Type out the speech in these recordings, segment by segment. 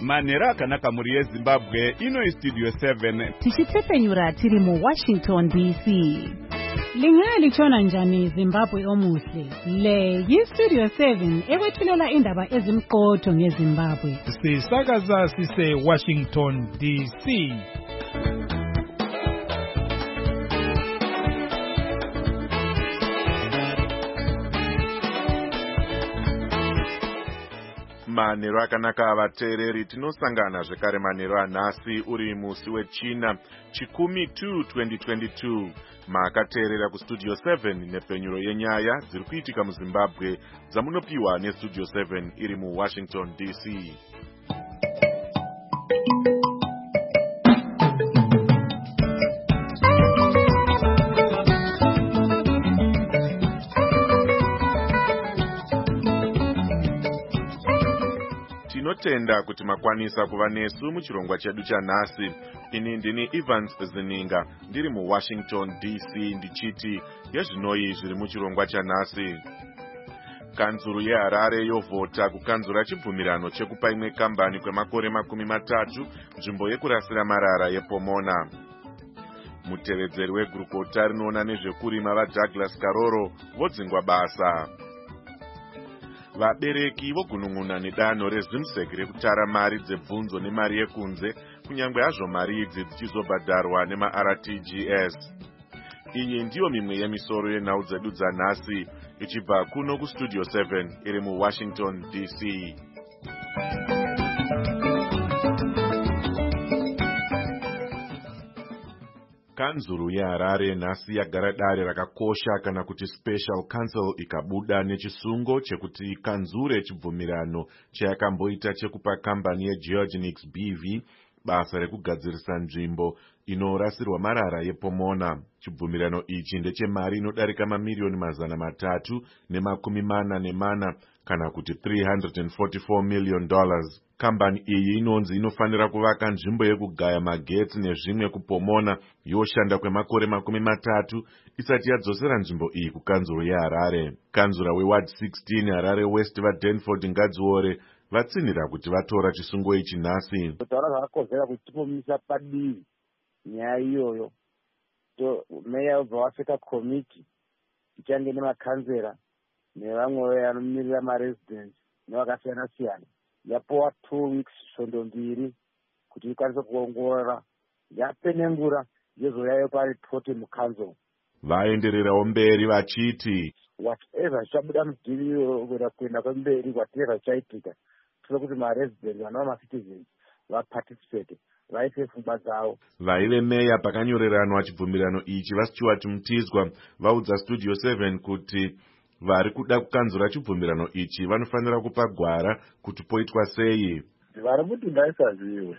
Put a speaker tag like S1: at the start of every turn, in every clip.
S1: manhero akanaka mhuri yeZimbabwe. Ino Studio 7
S2: tichitepfenyura tiri muWashington DC.
S3: Lingalitshona njani Zimbabwe omuhle? Le yiStudio 7 ekwethulela indaba ezimqotho ngeZimbabwe.
S4: Sisakaza sise Washington DC.
S5: Manhero akanaka vateereri, tinosangana zvekare manhero anhasi uri musi wechina chikumi 2022. Makateerera kuStudio 7 nepfenyuro yenyaya dziri kuitika muZimbabwe dzamunopiwa neStudio 7 iri muWashington DC. Tinotenda kuti makwanisa kuva nesu muchirongwa chedu chanhasi. Ini ndini Evans Zininga ndiri muWashington DC ndichiti yezvinoi zviri muchirongwa chanhasi. Kanzuru yeHarare yovhota kukanzura chibvumirano chekupa imwe kambani kwemakore 30 nzvimbo yekurasira marara yePomona. Mutevedzeri wegurukota rinoona nezvekurima vaDouglas Karoro vodzingwa basa. Vabereki vogunun'una nedanho reZimsek rekutara mari dzebvunzo nemari yekunze, kunyangwe hazvo mari idzi dzichizobhadharwa nemaRTGS. Iyi ndiyo mimwe yemisoro yenhau dzedu dzanhasi, ichibva kuno kuStudio 7 iri muWashington DC. Kanzuru yeHarare nhasi yagara dare rakakosha kana kuti Special Council ikabuda nechisungo chekuti kanzure chibvumirano chayakamboita chekupa kambani yeGeorgenics BV basa rekugadzirisa nzvimbo inorasirwa marara yePomona. Chibvumirano ichi ndechemari inodarika mamiliyoni 344 kana kuti $344 million. Kambani iyi inonzi inofanira kuvaka nzvimbo yekugaya magetsi nezvimwe kuPomona yoshanda kwemakore 30 isati yadzosera nzvimbo iyi kukanzuro yeHarare. Kanzura weWard 16 Harare West vaDenford Ngadziore vatsinhira kuti vatora chisungo ichi nhasi.
S6: Kutaura zvakakodzera kuti tipomisa padivi nyaya iyoyo. Meya ubva waseka komiti ichange nemakanzera nevamwe vanomirira maresidents nevakasiyana siyana. Yapowa 2 weeks svondo 2 kuti ikwanise kuongorora, yapenengura yezouyayo paripoti mukanzuro.
S5: Vaendererawo mberi vachiti
S6: whatever zvichabuda mudhiri kuenda kwemberi, whatever zvichaitika, tinoda kuti maresidents vanova macitizens vaparticipate, vaise pfungwa dzavo.
S5: Vaive meya pakanyoreranwa chibvumirano ichi vaStuart Mutizwa vaudza Studio 7 kuti vari kuda kukanzura chibvumirano ichi vanofanira kupa gwara kuti poitwa sei.
S6: Vari kuti ngaisaziwe,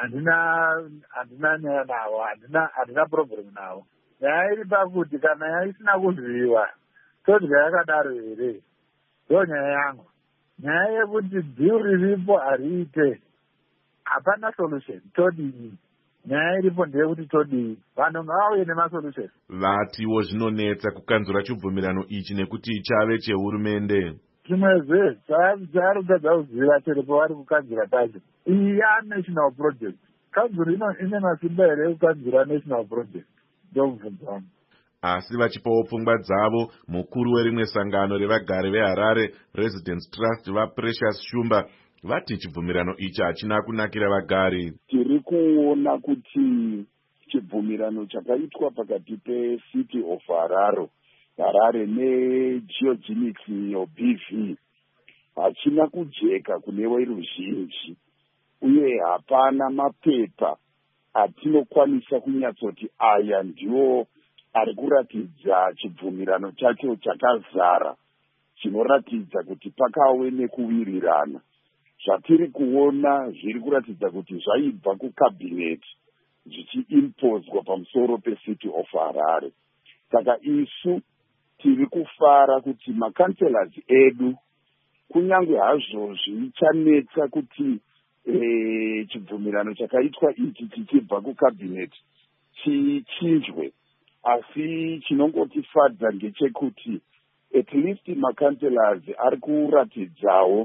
S6: handina nyaya navo, handina problem navo. Nyaya iri pakuti kana yaisina kuziviwa todya yakadaro here, ndo nyaya yangu. Nyaya yekuti dhiu riripo hariite, hapana solution, todii. Nyaya iripo ndeyekuti todii, vanhu ngavauye nemasolution.
S5: Vatiwo zvinonetsa kukanzura chibvumirano ichi nekuti chave chehurumende.
S6: Chimwezve chaari kutadza kuziva chero pavari kukanzura pacho. Iyi national project. Kanzuro ine masimba here ekukanzura national project, ndokubvunza vanhu.
S5: Asi vachipawo pfungwa dzavo, mukuru werimwe sangano revagari veHarare Residents Trust vaPrecious Shumba vati chibvumirano ichi hachina kunakira vagari.
S7: Tiri kuona kuti chibvumirano chakaitwa pakati peCity of Harare neGeorgenics BV hachina kujeka kune veruzhinji, uye hapana mapepa atinokwanisa kunyatsoti aya ndiwo ari kuratidza chibvumirano chacho chakazara, chinoratidza kuti pakave nekuwirirana. Zvatiri kuona zviri kuratidza kuti zvaibva kukabhineti zvichiimpozwa pamusoro peCity of Harare. Saka isu tiri kufara kuti makanselas edu, kunyange hazvo zvichanetsa kuti chibvumirano chakaitwa ichi chichibva kukabhineti chichinjwe, asi chinongotifadza ndechekuti at least makanselas ari kuratidzawo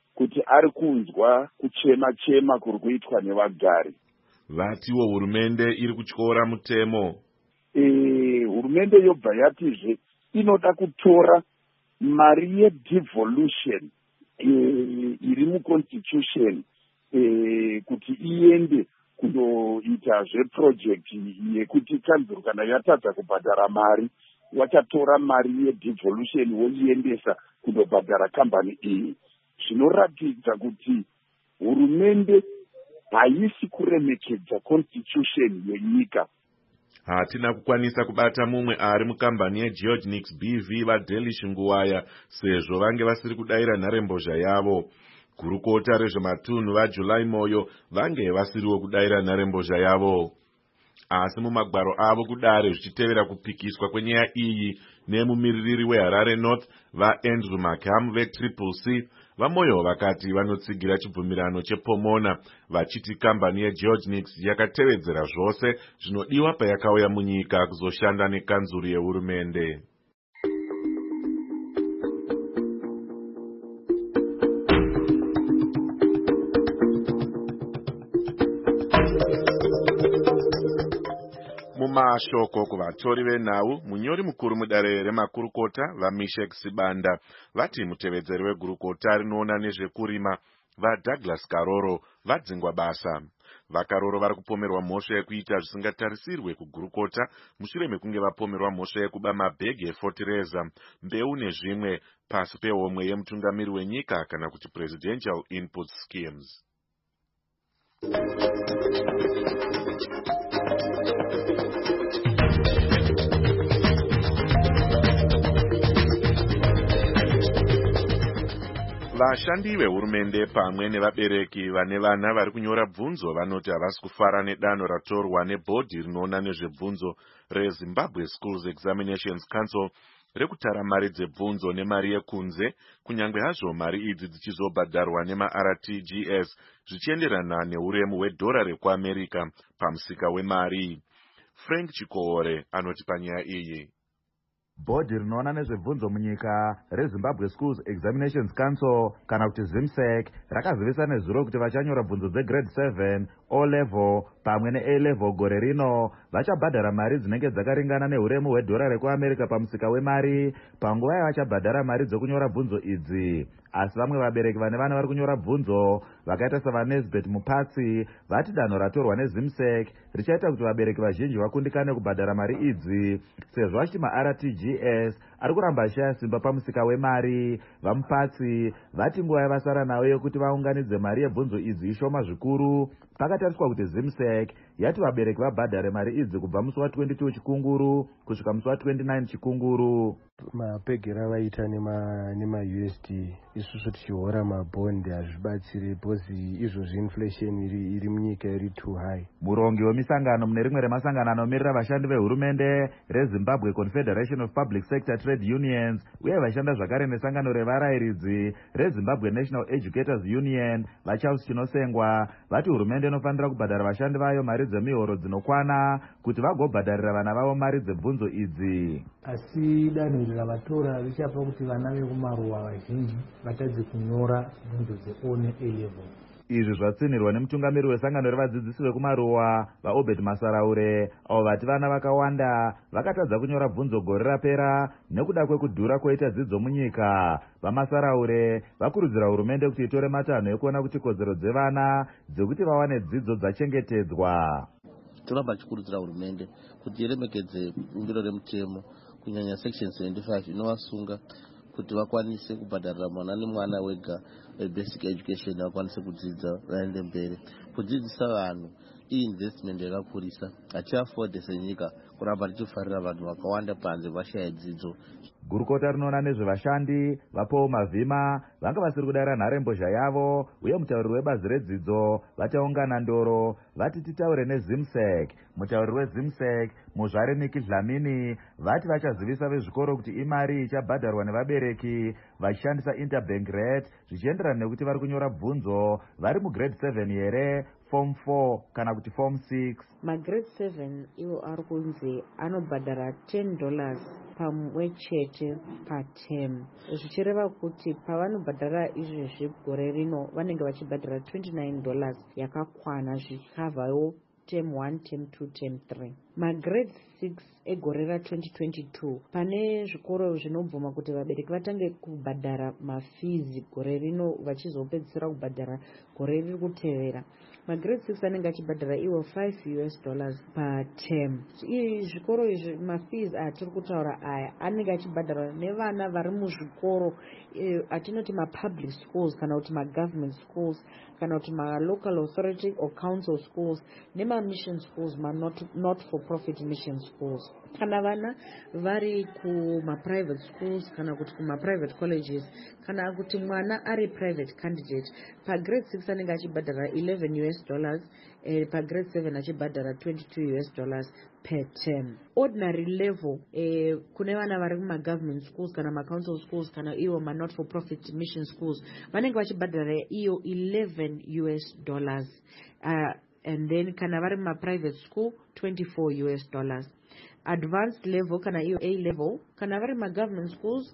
S7: kuti ari kunzwa kuchema-chema kuri kuitwa nevagari.
S5: Vatiwo hurumende iri kutyora mutemo.
S7: Hurumende yobva yatizve inoda kutora mari yedevolution iri muconstitution kuti iende kundoita zveprojekti yekuti kanzuro kana yatadza kubhadhara mari wachatora mari yedevolution woiendesa kundobhadhara kambani iyi. Zvinoratidza kuti hurumende haisi kuremekedza constitution yenyika.
S5: Hatina kukwanisa kubata mumwe ari mukambani yeGeorge BV vaDelish Nguwaya sezvo vange vasiri kudayira nharembozha yavo. Gurukota rezvematunhu vaJuly Moyo vange vasiriwo kudayira nharembozha yavo. Asi mumagwaro avo kudare zvichitevera kupikiswa kwenyaya iyi nemumiririri weHarare North vaAndrew Makam veTriple C, vaMoyo vakati vanotsigira chibvumirano chePomona vachiti kambani yeGeorge yakatevedzera zvose zvinodiwa payakauya munyika kuzoshanda nekanzuru yehurumende. Mumashoko kuvatori venhau, munyori mukuru mudare remakurukota vaMishek Sibanda vati mutevedzeri wegurukota rinoona nezvekurima vaDouglas Karoro vadzingwa basa. VaKaroro vari kupomerwa mhosva yekuita zvisingatarisirwe kugurukota mushure mekunge vapomerwa mhosva yekuba mabhegi efotireza, mbeu nezvimwe pasi pehomwe yemutungamiri wenyika kana kuti Presidential Input Schemes. Vashandi vehurumende pamwe nevabereki vane vana vari kunyora bvunzo vanoti havasi kufara nedanho ratorwa nebhodhi rinoona nezvebvunzo reZimbabwe Schools Examinations Council rekutara mari dzebvunzo nemari yekunze, kunyange hazvo mari idzi dzichizobhadharwa nemaRTGS zvichienderana neuremu hwedhora rekuAmerica pamusika wemari. Frank Chikoore anoti panyaya iyi.
S8: Bhodhi rinoona nezvebvunzo munyika reZimbabwe Schools Examinations Council kana kuti ZIMSEC rakazivisa nezuro kuti vachanyora bvunzo dzegrade 7, O-level pamwe neA-level gore rino vachabhadhara mari dzinenge dzakaringana neuremu hwedhora rekuAmerica pamusika wemari panguva yavachabhadhara mari dzokunyora bvunzo idzi. Asi vamwe vabereki vane vana vari kunyora bvunzo vakaita savaNesbet Mupatsi vati danho ratorwa neZIMSEC richaita kuti vabereki vazhinji vakundikane kubhadhara mari idzi sezvo vachiti maRTGS ari kuramba ashaya simba pamusika wemari. VaMupatsi vati nguva yavasara nayo yokuti vaunganidze mari yebvunzo idzi ishoma zvikuru. Pakatariswa kuti ZIMSEC yati vabereki vabhadhare mari idzi kubva musi wa22 Chikunguru kusvika musi wa29 Chikunguru.
S9: Mapegera vaita nema-USD isusu tichihora mabhondi hazvibatsiri bhozi izvozvi inflation iri munyika iri too high.
S8: Murongi wemisangano mune rimwe remasangano anomirira vashandi vehurumende reZimbabwe Confederation of Public Sector Trade Unions uye vashanda zvakare nesangano revarayiridzi reZimbabwe National Educators Union vaCharles Chinosengwa vati hurumende inofanira kubhadhara vashandi vayo mari dzemihoro dzinokwana kuti vagobhadharira vana vavo mari dzebvunzo idzi.
S10: Asi danho iri ravatora richapa kuti vana vekumaruwa vazhinji vatadze kunyora bvunzo dzeO neA-level.
S8: Izvi zvatsinirwa nemutungamiri wesangano revadzidzisi vekumaruwa vaObed Masaraure avo vati vana vakawanda vakatadza kunyora bvunzo gore rapera nekuda kwekudhura kwoita dzidzo munyika. VaMasaraure vakurudzira hurumende kuti itore matanho ekuona kuti kodzero dzevana dzekuti vawane dzidzo dzachengetedzwa.
S11: Toramba tichikurudzira hurumende kuti iremekedze bungiro remutemo kunyanya section 75 inovasunga kuti vakwanise kubhadharira mwana nemwana wega basic education vakwanise kudzidza vaende mberi. Kudzidzisa vanhu investment yakakurisa, hatiafode senyika kuramba tichifarira vanhu vakawanda panze vashaya dzidzo.
S8: Gurukota rinoona nezvevashandi vaPaul Mavhima vanga vasiri kudayira nharembozha yavo uye mutauriri webazi redzidzo vachaungana ndoro vati titaure neZIMSEC. Mutauriri weZIMSEC Muzvare Niki Dlamini vati vachazivisa vezvikoro kuti imari ichabhadharwa nevabereki vachishandisa interbank rate zvichienderana nekuti vari kunyora bvunzo vari mugrade 7 here, form 4 kana kuti form 6.
S12: Magrade 7 iwo ari kunzi anobhadhara $10 pamwe chete patem, zvichireva kuti pavanobhadhara izvezvi gore rino vanenge vachibhadhara $29 yakakwana zvikavhawo term 1, term 2, term 3. Magrade 6 egore ra2022 pane zvikoro zvinobvuma kuti vabereki vatange kubhadhara mafizi gore rino vachizopedzisira kubhadhara gore riri kutevera. Magrade 6 anenge achibhadhara iwo $5 paterm. Zvikoro izvi mafizi atiri kutaura aya anenge achibhadhara nevana vari muzvikoro atinoti mapublic schools kana kuti magovernment schools kana kuti malocal authority or council schools nema-mission schools not for profit mission schools. Kana vana vari kuma-private schools kana kuti kuma-private colleges kana kuti mwana ari private candidate pagrade 6 anenge achibhadhara $11 pagrade 7 achibhadhara $22 per term. Ordinary level kune vana vari kuma-government schools kana ma-council schools kana iwo ma-not for profit mission schools vanenge vachibhadhara iyo $11 and then kana vari ma-private school $24. Advanced level kana iyo A level kana vari ma-government schools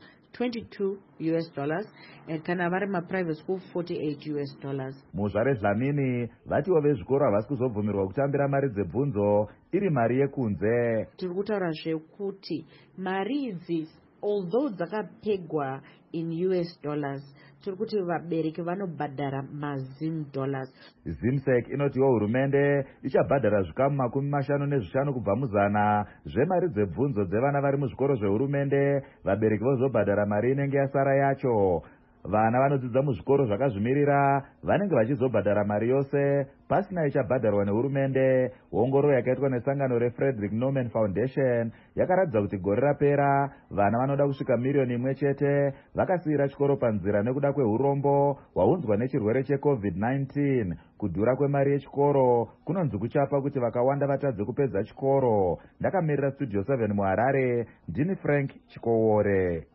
S12: $22 and kana vari ma-private school $48.
S8: Muzvare Dlamini vatiwo vezvikoro havasi kuzobvumirwa kutambira mari dzebvunzo iri mari yekunze.
S12: Tiri kutaura zvekuti mari idzi although dzakapegwa in US dollars tiri kuti vabereki vanobhadhara mazim dollars.
S8: Zimsec inotiwo hurumende ichabhadhara zvikamu 55 kubva muzana zvemari dzebvunzo dzevana vari muzvikoro zvehurumende, vabereki vozobhadhara mari inenge yasara yacho. Vana vanodzidza muzvikoro zvakazvimirira vanenge vachizobhadhara mari yose pasina ichabhadharwa nehurumende. Ongororo yakaitwa nesangano reFrederick Norman Foundation yakaratidza kuti gore rapera vana vanoda kusvika 1,000,000 chete vakasiyira chikoro panzira nekuda kweurombo hwaunzwa nechirwere cheCovid-19. Kudhura kwemari yechikoro kunonzi kuchapa kuti vakawanda vatadze kupedza chikoro. Ndakamirira Studio 7 muHarare, ndini Frank Chikowore.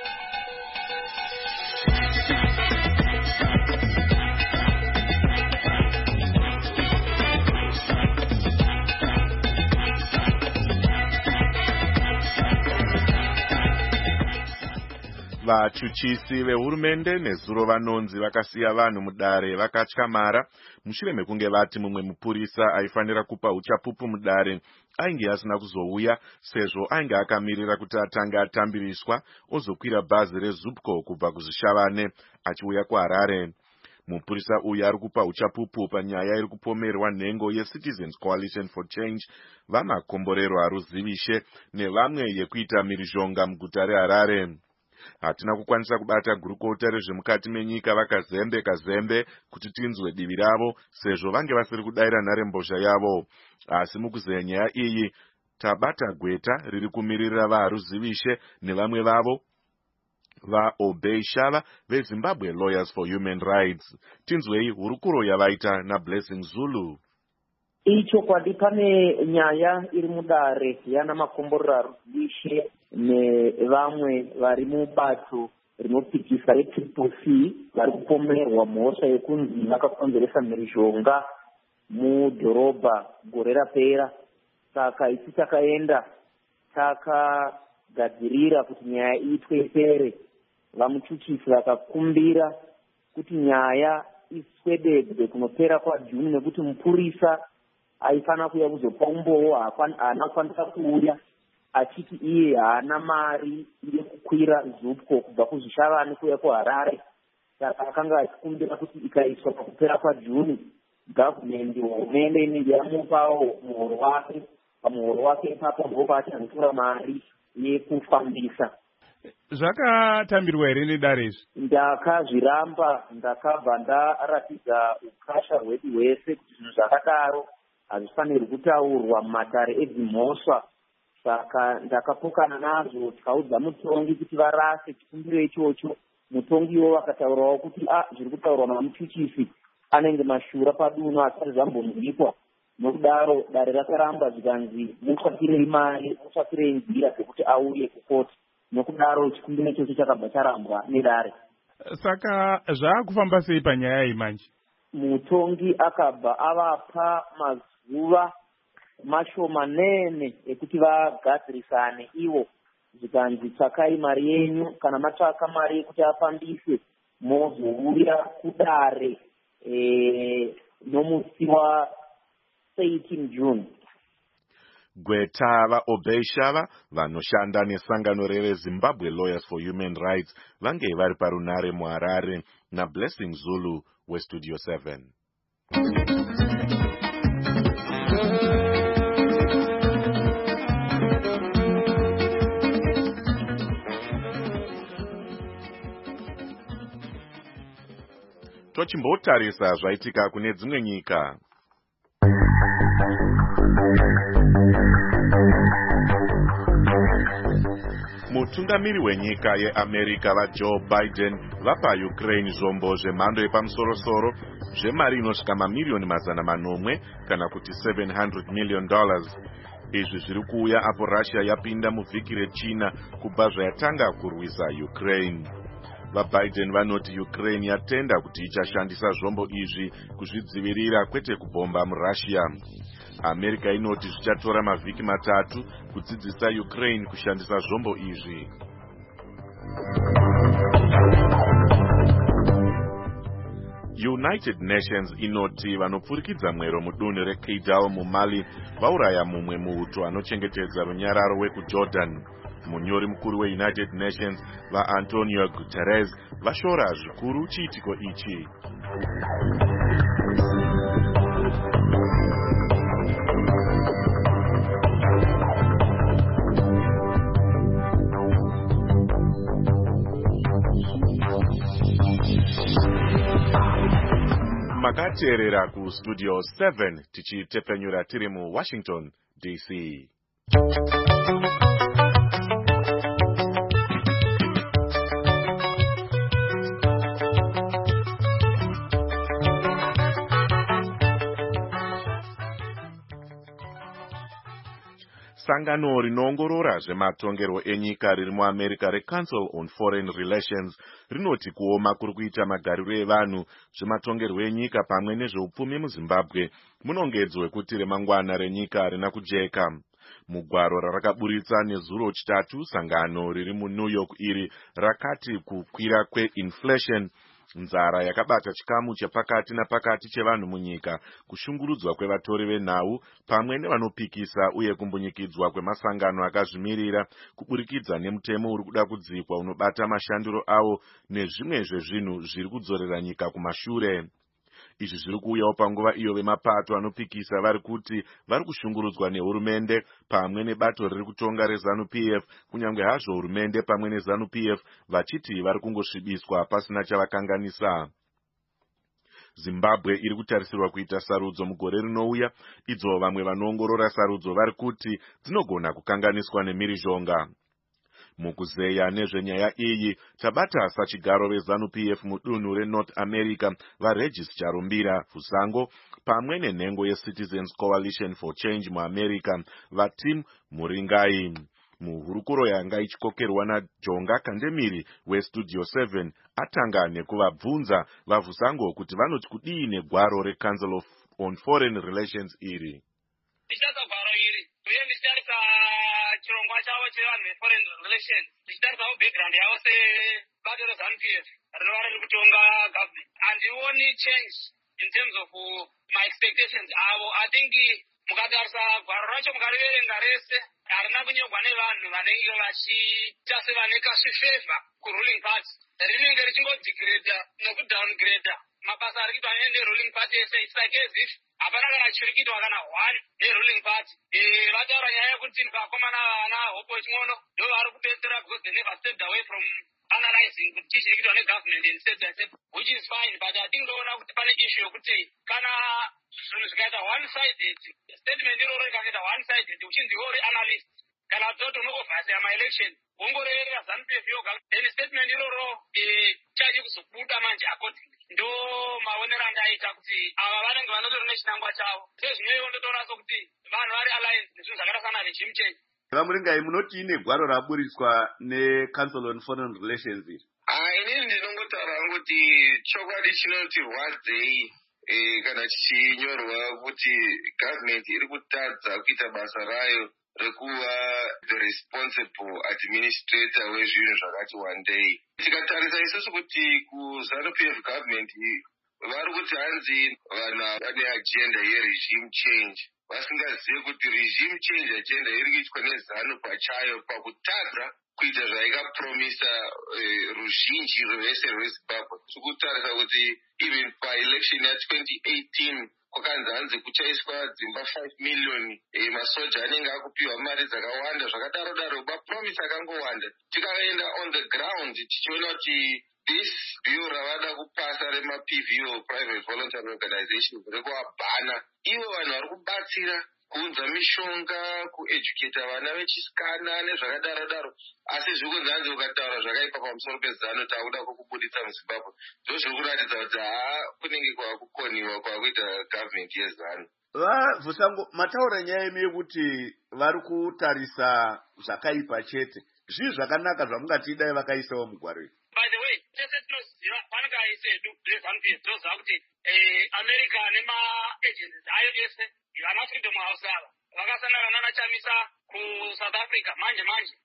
S5: Vachuchisi vehurumende nezuro vanonzi vakasiya vanhu mudare vakatyamara mushure mekunge vati mumwe mupurisa aifanira kupa uchapupu mudare ainge asina kuzouya sezvo ainge akamirira kuti atange atambiriswa ozokwira bhazi reZupco kubva kuzvishavane achiuya kuHarare. Mupurisa uyu ari kupa uchapupu panyaya iri kupomerwa nhengo yeCitizens Coalition for Change vamakomborero aruzivishe nevamwe yekuita mhirizhonga muguta reHarare. Hatina kukwanisa kubata gurukota rezvemukati menyika vakazembe kuti tinzwe divi ravo sezvo vange vasiri kudaira nharembozha yavo. Asi mukuzeya nyaya iyi tabata gweta riri kumirira varuzivishe nevamwe vavo vaObey Shava veZimbabwe Lawyers for Human Rights. Tinzwei hurukuro yavaita naBlessing Zulu.
S13: Ichokwadi pane nyaya iri mudare yana makomborero aruzivishe nevamwe vari mubato rinopikisa reTCC vari kupomerwa mhosva yekunzi vakakonzeresa mhirizhonga mudhorobha gore rapera. Saka isi takaenda takagadzirira kuti nyaya iitwe ipere. Vamuchuchisi vakakumbira kuti nyaya iswededzwe kunopera kwaJuni nekuti mupurisa aifana kuuya kuzopa umboo haana kufanira kuuya achiti iye haana mari yekukwira Zupco kubva kuzvishavane kuuya kuHarare. Saka akanga achikumbira kuti ikaiswa pakupera kwaJuni hurumende inenge yamupawo muhoro wake. Pamuhoro wake ipapo ndipo paachanotora mari yekufambisa.
S4: Zvakatambirwa here nedare izvi?
S13: Ndakazviramba, ndakabva ndaratidza ukasha hwedu hwese kuti zvinhu zvakadaro hazvifanirwi kutaurwa mumadare edzimhosva. Saka ndakapokana nazvo tikaudza mutongi kuti varase chikumbiro ichocho. Mutongiwo vakataurawo kuti zviri kutaurwa namuchuchisi anenge mashura paduno asati zvambonzwikwa. Nokudaro dare rakaramba zvikanzi mutsvakirei mari, mutsvakirei nzira dzekuti auye kukoti. Nokudaro chikumbiro ichocho chakabva charambwa nedare.
S4: Saka zvakufamba sei panyaya iyi manje?
S13: Mutongi akabva avapa mazuva mashomanene ekuti vagadzirisane ivo zvikanzi tsvakai mari yenyu. Kana matsvaka mari yekuti afambise mozouya kudare nomusi wa18 June.
S5: Gweta vaObeshava vanoshanda nesangano reZimbabwe Lawyers for Human Rights vange vari parunare muHarare naBlessing Zulu weStudio 7. Tochimbotarisa zvaitika kune dzimwe nyika. Mutungamiri wenyika yeAmerica vaJoe Biden vapa Ukraine zvombo zvemhando yepamusoro-soro zvemari inosvika mamiliyoni 800 kana kuti $700 million. Izvi zviri kuuya apo Russia yapinda muvhiki rechina kubva zvayatanga kurwisa Ukraine. VaBiden vanoti Ukraine yatenda kuti ichashandisa zvombo izvi kuzvidzivirira kwete kubhomba muRussia. America inoti zvichatora mavhiki 3 kudzidzisa Ukraine kushandisa zvombo izvi. United Nations inoti vanopfurikidza mwero mudunhu reKidal muMali vauraya mumwe muuto anochengetedza runyararo wekuJordan. Munyori mukuru weUnited Nations vaAntonio Guterres vashora zvikuru chiitiko ichi. Makateerera kuStudio 7 tichitepenyura tiri muWashington DC. Sangano rinoongorora zvematongerwo enyika riri muAmerica reCouncil on Foreign Relations rinoti kuoma kuri kuita magariro evanhu, zvematongerwo enyika pamwe nezveupfumi muZimbabwe munongedzwe kuti remangwana renyika harina kujeka. Mugwaro rarakaburitsa nezuro chitatu, sangano riri muNew York iri rakati kukwira kweinflation, nzara yakabata chikamu chepakati napakati chevanhu munyika, kushungurudzwa kwevatori venhau pamwe nevanopikisa uye kumbunyikidzwa kwemasangano akazvimirira kuburikidza nemutemo uri kuda kudzikwa unobata mashandiro avo nezvimwe zvezvinhu zviri kudzorera nyika kumashure. Izvi zviri kuuyawo panguva iyo vemapato anopikisa vari kuti vari kushungurudzwa nehurumende pamwe nebato riri kutonga reZANU-PF, kunyange hazvo hurumende pamwe neZANU-PF vachiti vari kungosvibiswa pasina chavakanganisa. Zimbabwe iri kutarisirwa kuita sarudzo mugore rinouya, idzo vamwe vanoongorora sarudzo vari kuti dzinogona kukanganiswa nemhirizhonga. Mukuzeya nezvenyaya iyi tabata sachigaro veZANU-PF mudunhu reNorth America vaRegis Charumbira Fusango pamwe nenhengo yeCitizens Coalition for Change muAmerica vaTim Muringai. Muhurukuro yanga ichikokerwa naJonga Kandemiri weStudio 7 atanga nekuvabvunza vaFusango kuti vanoti kudii negwaro reCouncil on Foreign Relations iri.
S14: Chirongwa chavo chevanhu veforeign relations zvichitarisawo background yavo sebato reZANU-PF rinova riri kutonga government. Handioni change in terms of my expectations avo. I think mukatarisa gwaro racho mukariverenga rese harina kunyorwa nevanhu vanenge vachiita sevane kasvifavor kuruling party. Rinenge richingodegrada nekudowngrada mabasa ari kuitwa neruling party ese. It's like as if hapana kana chiri kuitwa kana one neruling party. Vataura nyaya yekuti vakomana vana hope chimono ndo vari kupedzera because they never stepped away from analyzing kuti chiri kuitwa negovernment and state, which is fine, but I think ndoona kuti pane issue yokuti kana zvinhu zvikaita one sided, statement iroro rikaita one sided uchinzi uri analyst kana toto unoovhasa maelection wongorerera ZANU-PF yoga, then statement iroro chachi kuzobuda manje according ndo maonero angaita kuti ava vanenge vanotori nechinangwa chavo. Sezvineiwo ndotoona sokuti vanhu vari alliance nezvinhu zvakatasana regime change.
S15: Vamuringai, munoti ine gwaro raburitswa neCouncil on Foreign Relations iri?
S16: Inini ndinongotaura kuti chokwadi chinoti rwadzei kana chichinyorwa kuti government iri kutadza kuita basa rayo rekuva the responsible administrator wezvinhu zvakati wandei. Tikatarisa isusu kuti kuZANU-PF government vari kuti hanzi vanhu vane agenda yeregime change, vasingazivi kuti regime change agenda iri kuitwa neZANU pachayo pakutadza kuita zvaikapromisa ruzhinji rwese rweZimbabwe. Tikutarisa kuti even paelection ya2018 kwakanzi hanzi kuchaiswa dzimba 5 million masoja anenge akupiwa mari dzakawanda zvakadaro daro, mapromisi akangowanda. Tikaenda on the ground tichiona kuti this bill ravada kupasa remaPVO, private voluntary organizations, rekuabhana ivo vanhu vari kubatsira kuunza mishonga, kueducata vana vechisikana nezvakadaro daro, asi zvikunzi hanzi ukataura zvakaipa pamusoro peZANU takuda kukubuditsa muZimbabwe. Ndozviri kuratidza kuti kunenge kwakukoniwa kwakuita government yeZANU.
S15: Vhusango, mataura nyaya imi yekuti vari kutarisa zvakaipa chete. Zvii zvakanaka zvamungati dai vakaisawo mugwaro?
S14: By the way, tese tinoziva panenge aise rezANU-PF toziva kuti America nema-agencies ayo ese vana Freedom House ava vakasangana nana Chamisa kuSouth Africa manje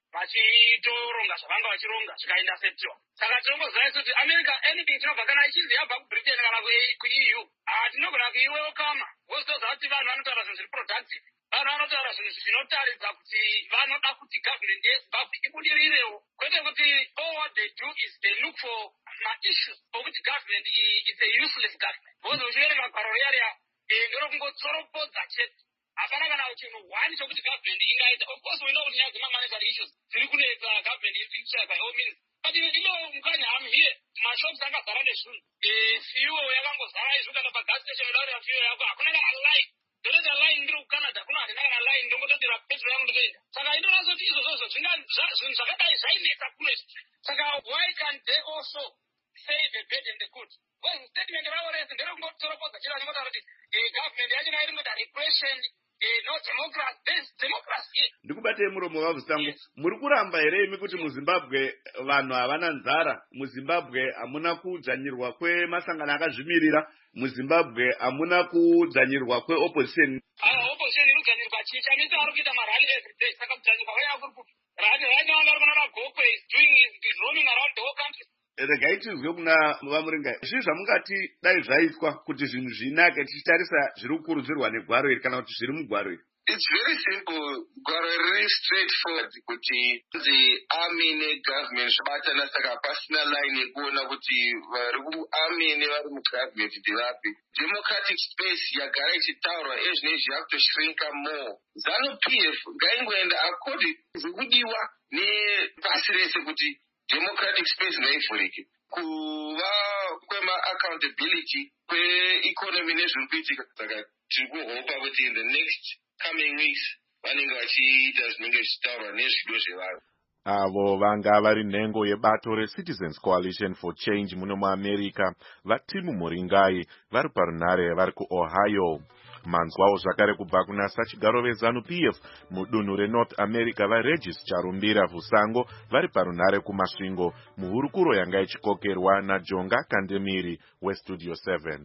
S14: vachitoronga zvavanga vachironga zvikainterceptiwa. Saka tinongoziva isu kuti America anything chinobva kana ichinzi yabva kuBritain kana kuEU tinogona kuiwelcoma. Wozotoziva kuti vanhu vanotaura zvinhu zviri productive, vanhu vanotaura zvinhu zvinotaridza kuti vanoda kuti government yeZimbabwe ibudirirewo, kwete kuti all what they do is they look for ma-issues okuti government is a useless government. Bozo uchiverenga gwaro riya nderokungotsorokodza chete. Hapana kana chinhu one chokuti government ingaita. Of course we know kuti nyaya dzema-monetary issues dziri kunetsa government iri by all means. But mukanya I'm here, mashops akazara nezvinhu. Fuel yakangozara izvo kana pagas station udaurira fuel yako hakuna kana line. Ndoreta line ndiri kuCanada kuna handina kana line ndongototira petrol yangu ndotoenda. Saka indonaso kuti izvozvo zvinhu zvakadai zvainetsa kuno izvi. Saka why can't they also save the bad and the good? Well, statement ravo rese nderekungotorokodza chiro chingotaura kuti government yachona iri ngoita repression, no democracy, there's democracy.
S15: Ndikubatei muromo vaVhusango. Muri kuramba here imi kuti muZimbabwe vanhu havana nzara, muZimbabwe hamuna kudzanyirwa kwemasangano akazvimirira, muZimbabwe hamuna kudzanyirwa kweopposition?
S14: Opposition inodzanyirwa chii? Chamisa ari kuita marally every day, saka kudzanyirwa kwaya kuri kupi? Right now ari kuna Gokwe is roaming around the whole country.
S15: Regai tizwe kuna Vamuringai, zvii zvamungati dai zvaitwa kuti zvinhu zvinake tichitarisa zviri kukurudzirwa negwaro iri kana kuti zviri mugwaro iri?
S16: It's very simple. Gwaro riri straightforward kuti the army negovernment zvabatana, saka pasina line yekuona kuti vari kuarmy nevari mugovernment ndevapi. Democratic space yagara ichitaurwa ezvinezvi yakutoshrink more. ZANU-PF ngaingoenda according zvekudiwa nepasi rese kuti democratic space ngaivhurike. Kuva kwema-accountability kweeconomy nezviri kuitika. Saka tiri kuhopa kuti in the next coming weeks vanenge vachiita zvinenge zvichitaurwa nezvido zvevanhu.
S5: Avo vanga vari nhengo yebato reCitizens Coalition for Change muno muAmerica, vaTimu Muringai, vari parunhare vari kuOhio. Manzwawo zvakare kubva kuna sachigaro veZANU-PF mudunhu reNorth America vaRegis Charumbira Vhusango vari parunhare kumasvingo muhurukuro yanga ichikokerwa naJonga Kandemiri weStudio 7.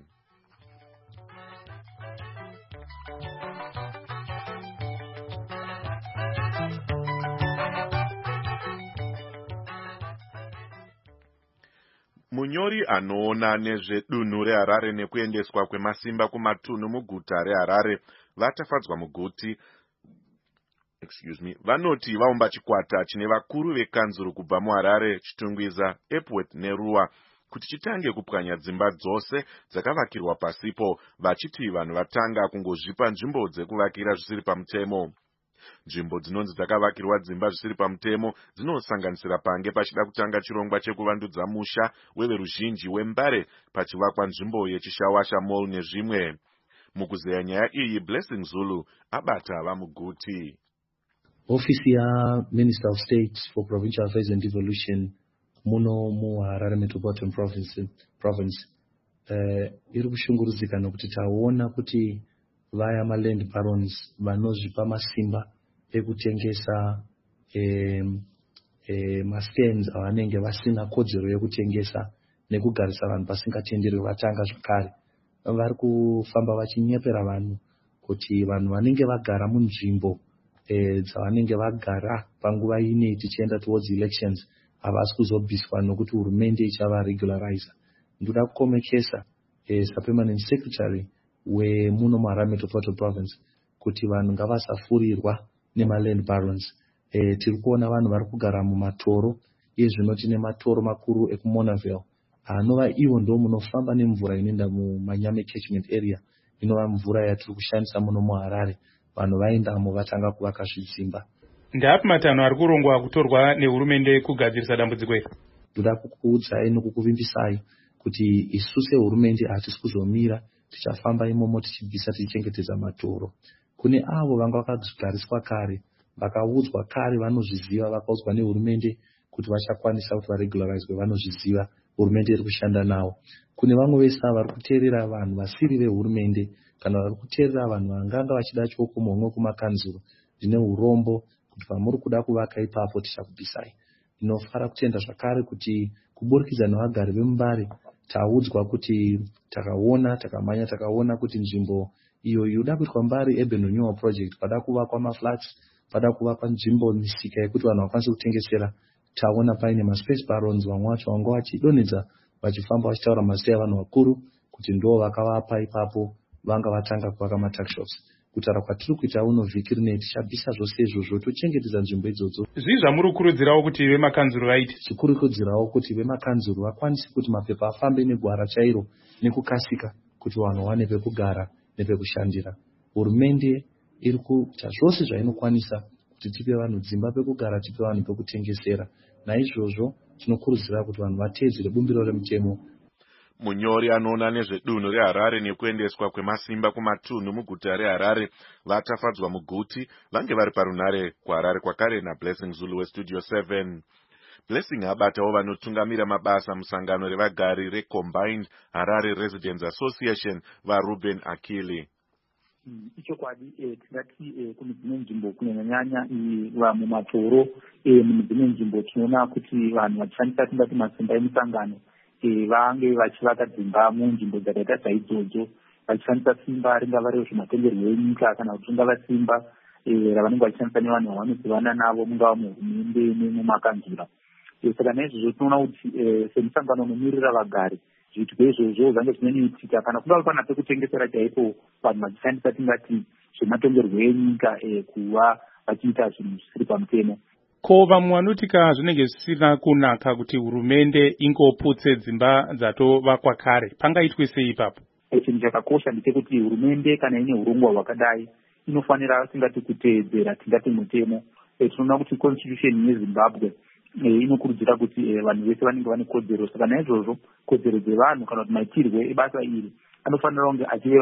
S5: Munyori anoona nezvedunhu reHarare nekuendeswa kwemasimba kumatunhu muguta reHarare vatafadzwa muguti vanoti vaumba chikwata chine vakuru vekanzuru kubva muHarare, Chitungwiza, Epworth neRuwa kuti chitange kupwanya dzimba dzose dzakavakirwa pasipo, vachiti vanhu vatanga kungozvipa nzvimbo dzekuvakira zvisiri pamutemo. Nzvimbo dzinonzi dzakavakirwa dzimba zvisiri pamutemo dzinosanganisira pange pachida kutanga chirongwa chekuvandudza musha weveruzhinji weMbare pachivakwa nzvimbo yechishawasha mall nezvimwe. Mukuzeya nyaya iyi, Blessing Zulu abata vamuguti.
S17: Ofisi ya Minister of State for Provincial Affairs and Devolution muno muHarare Metropolitan Province iri kushungurudzika nokuti taona kuti vaya maland barons vanozvipa masimba ekutengesa mastands avanenge vasina kodzero yekutengesa nekugarisa vanhu pasingatenderwi vatanga zvakare vari kufamba vachinyepera vanhu kuti vanhu vanenge vagara munzvimbo dzavanenge vagara panguva ine tichienda towards elections havasi kuzobviswa nokuti hurumende ichava regularizer. Ndoda kukomekesa sapermanent secretary wemuno muHarare Metropolitan Province kuti vanhu ngavasafurirwa nemaland barons. Tiri kuona vanhu vari kugara mumatoro, iye zvino tine matoro makuru ekuMonaville anova iwo ndo munofamba nemvura inoenda mumanyame catchment area, inova mvura yatiri kushandisa muno muHarare. Vanhu vaendamo vatanga kuvaka zvidzimba.
S4: Ndapi matanho ari kurongwa kutorwa nehurumende kugadzirisa dambudziko iri?
S17: Ndoda kukuudzai nokukuvimbisai kuti isu sehurumende hatisi kuzomira, tichafamba imomo tichibvisa tichichengetedza matoro. Kune avo vanga vakagariswa kare, vakaudzwa kare, vanozviziva, vakaudzwa nehurumende kuti vachakwanisa kuti varegularizwe, vanozviziva, hurumende iri kushanda navo. Kune vamwe vese vari kuteerera vanhu vasiri vehurumende kana vari kuteerera vanhu vanganga vachida choko momwe kumakanzuro. Ndine urombo kuti pamuri kuda kuvaka ipapo tichakubvisai. Ndinofara kutenda zvakare kuti kuburikidza nevagari veMubare taudzwa kuti takamanya takaona kuti nzvimbo iyo yoda kuitwa Mbare Urban Renewal Project pada kuvakwa maflats, pada kuvakwa nzvimbo misika yekuti vanhu vakwanise kutengesera, taona paine maspace barons vamwe vacho vanga vachidonhedza vachifamba vachitaura mazita evanhu vakuru kuti ndo vakavapa ipapo vanga vatanga kuvaka matuckshops. Kutaura kwatiri kuita uno vhiki rine tichabvisa zvose izvozvo tochengetedza nzvimbo idzodzo.
S4: Zvii zvamuri kukurudzirawo kuti vemakanzuro vaite?
S17: Tikurudzirawo kuti vemakanzuro vakwanise kuti mapepa afambe negwara chairo nekukasika kuti vanhu vawane pekugara nepekushandira. Hurumende iri kuita zvose zvainokwanisa kuti tipe vanhu dzimba pekugara, tipe vanhu pekutengesera. Naizvozvo tinokurudzira kuti vanhu vateedzere bumbiro remutemo.
S5: Munyori anoona nezvedunhu reHarare nekuendeswa kwemasimba kumatunhu muguta reHarare vatafadzwa muguti vange vari parunare kuHarare kwakare naBlessing Zulu weStudio 7. Blessing abatawo vanotungamira mabasa musangano revagari reCombined Harare Residents Association vaRuben Akili.
S6: Ichokwadi tingati kune dzimwe nzvimbo kunyanyanya mumatoro, mune dzimwe nzvimbo tinoona kuti vanhu vachishandisa tingati masimba emusangano vange vachivaka dzimba munzvimbo dzakaita saidzodzo vachishandisa simba ringava rezvematongerwo enyika kana kuti ringava simba ravanenge vachishandisa nevanhu vavanodhivana navo mungava muhurumende nemumakanzura. Saka naizvozvo tinoona kuti semusangano unomirira vagari zviitwa izvozvo zvange zvinoitika kana kungava pana pekutengesera chaipo vanhu vachishandisa tingati zvematongerwo enyika kuva vachiita zvinhu zvisiri pamutemo.
S4: Ko vamwe vanotika zvinenge zvisina kunaka kuti hurumende ingoputse dzimba dzatovakwa kare, pangaitwe sei ipapo?
S6: Chinhu chakakosha ndechekuti hurumende kana ine urongwa hwakadai inofanira tingati kuteedzera tingati mutemo. Tinoona kuti constitution yeZimbabwe inokurudzira kuti vanhu vese vanenge vane kodzero. Saka naizvozvo kodzero dzevanhu kana kuti maitirwe ebasa iri anofanira kunge achive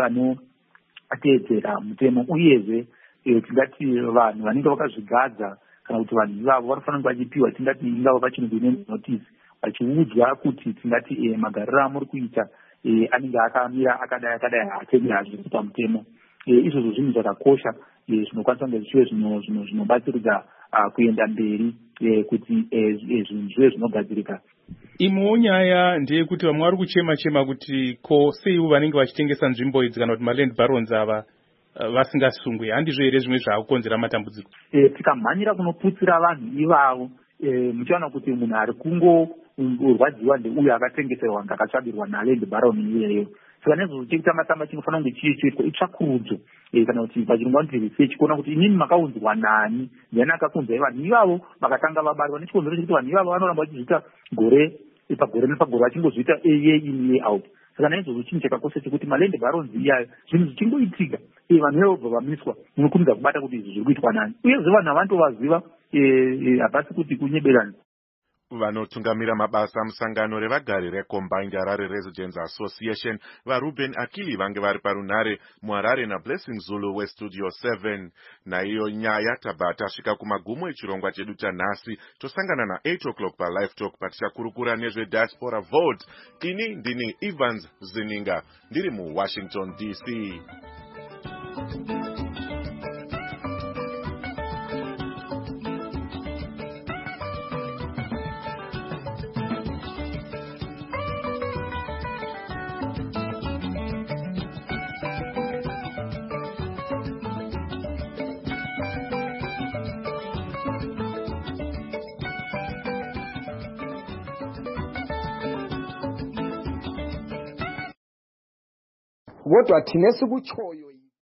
S6: vanoteedzera mutemo, uyezve tingati vanhu vanenge vakazvigadza kana kuti vanhu ivavo vanofanira kunge vachipiwa tingati ingava pachinhu ine notice vachiudzwa kuti tingati magariro amuri kuita anenge akamira akadai haateveri hazvisi pamutemo. Izvozvo zvinhu zvakakosha zvinokwanisa kunge zvichive zvinobatsiridza kuenda mberi kuti zvinhu zvive zvinogadzirika.
S4: Imwewo nyaya ndeyekuti vamwe vari kuchema kuti ko seivo vanenge vachitengesa nzvimbo idzi kana kuti maland barons ava vasingasungwi, handizvo here zvimwe zvaakukonzera matambudziko?
S6: Tikamhanyira kunoputsira vanhu ivavo muchaona kuti munhu ari kungorwadziwa ndeuyo akatengeserwa ngakatsvabirwa naland baron iyeyo. Saka nezvozvo chekutamba chinofanira kunge chiitwa itsvakurudzo kana kuti pachirungu vanoti research kuona kuti inini makaunzwa nani, ndiani akakunzai vanhu ivavo vakatanga vabarwa nechikonzero chekuti vanhu ivavo vanoramba vachizviita gore pagore nepagore vachingozviita year in year out. Saka naizvozvo chinhu chakakosha chekuti maland barons iyayo zvinhu zvichingoitika vanhu ivavo vabva munokurudzira kubata kuti izvi zviri kuitwa nani, uyezve vanhu havantovaziva hapasi kuti kunyeberana.
S5: Vanotungamira mabasa musangano revagari reCombined Harare Residents Association vaRuben Akili vange vari parunare muHarare naBlessing Zulu weStudio 7. Naiyo nyaya tabva tasvika kumagumo echirongwa chedu chanhasi. Tosangana na8 o'clock paLive Talk patichakurukura nezvediaspora vote. Ini ndini Evans Zininga ndiri muWashington DC.
S18: kodwa thina esikutshoyo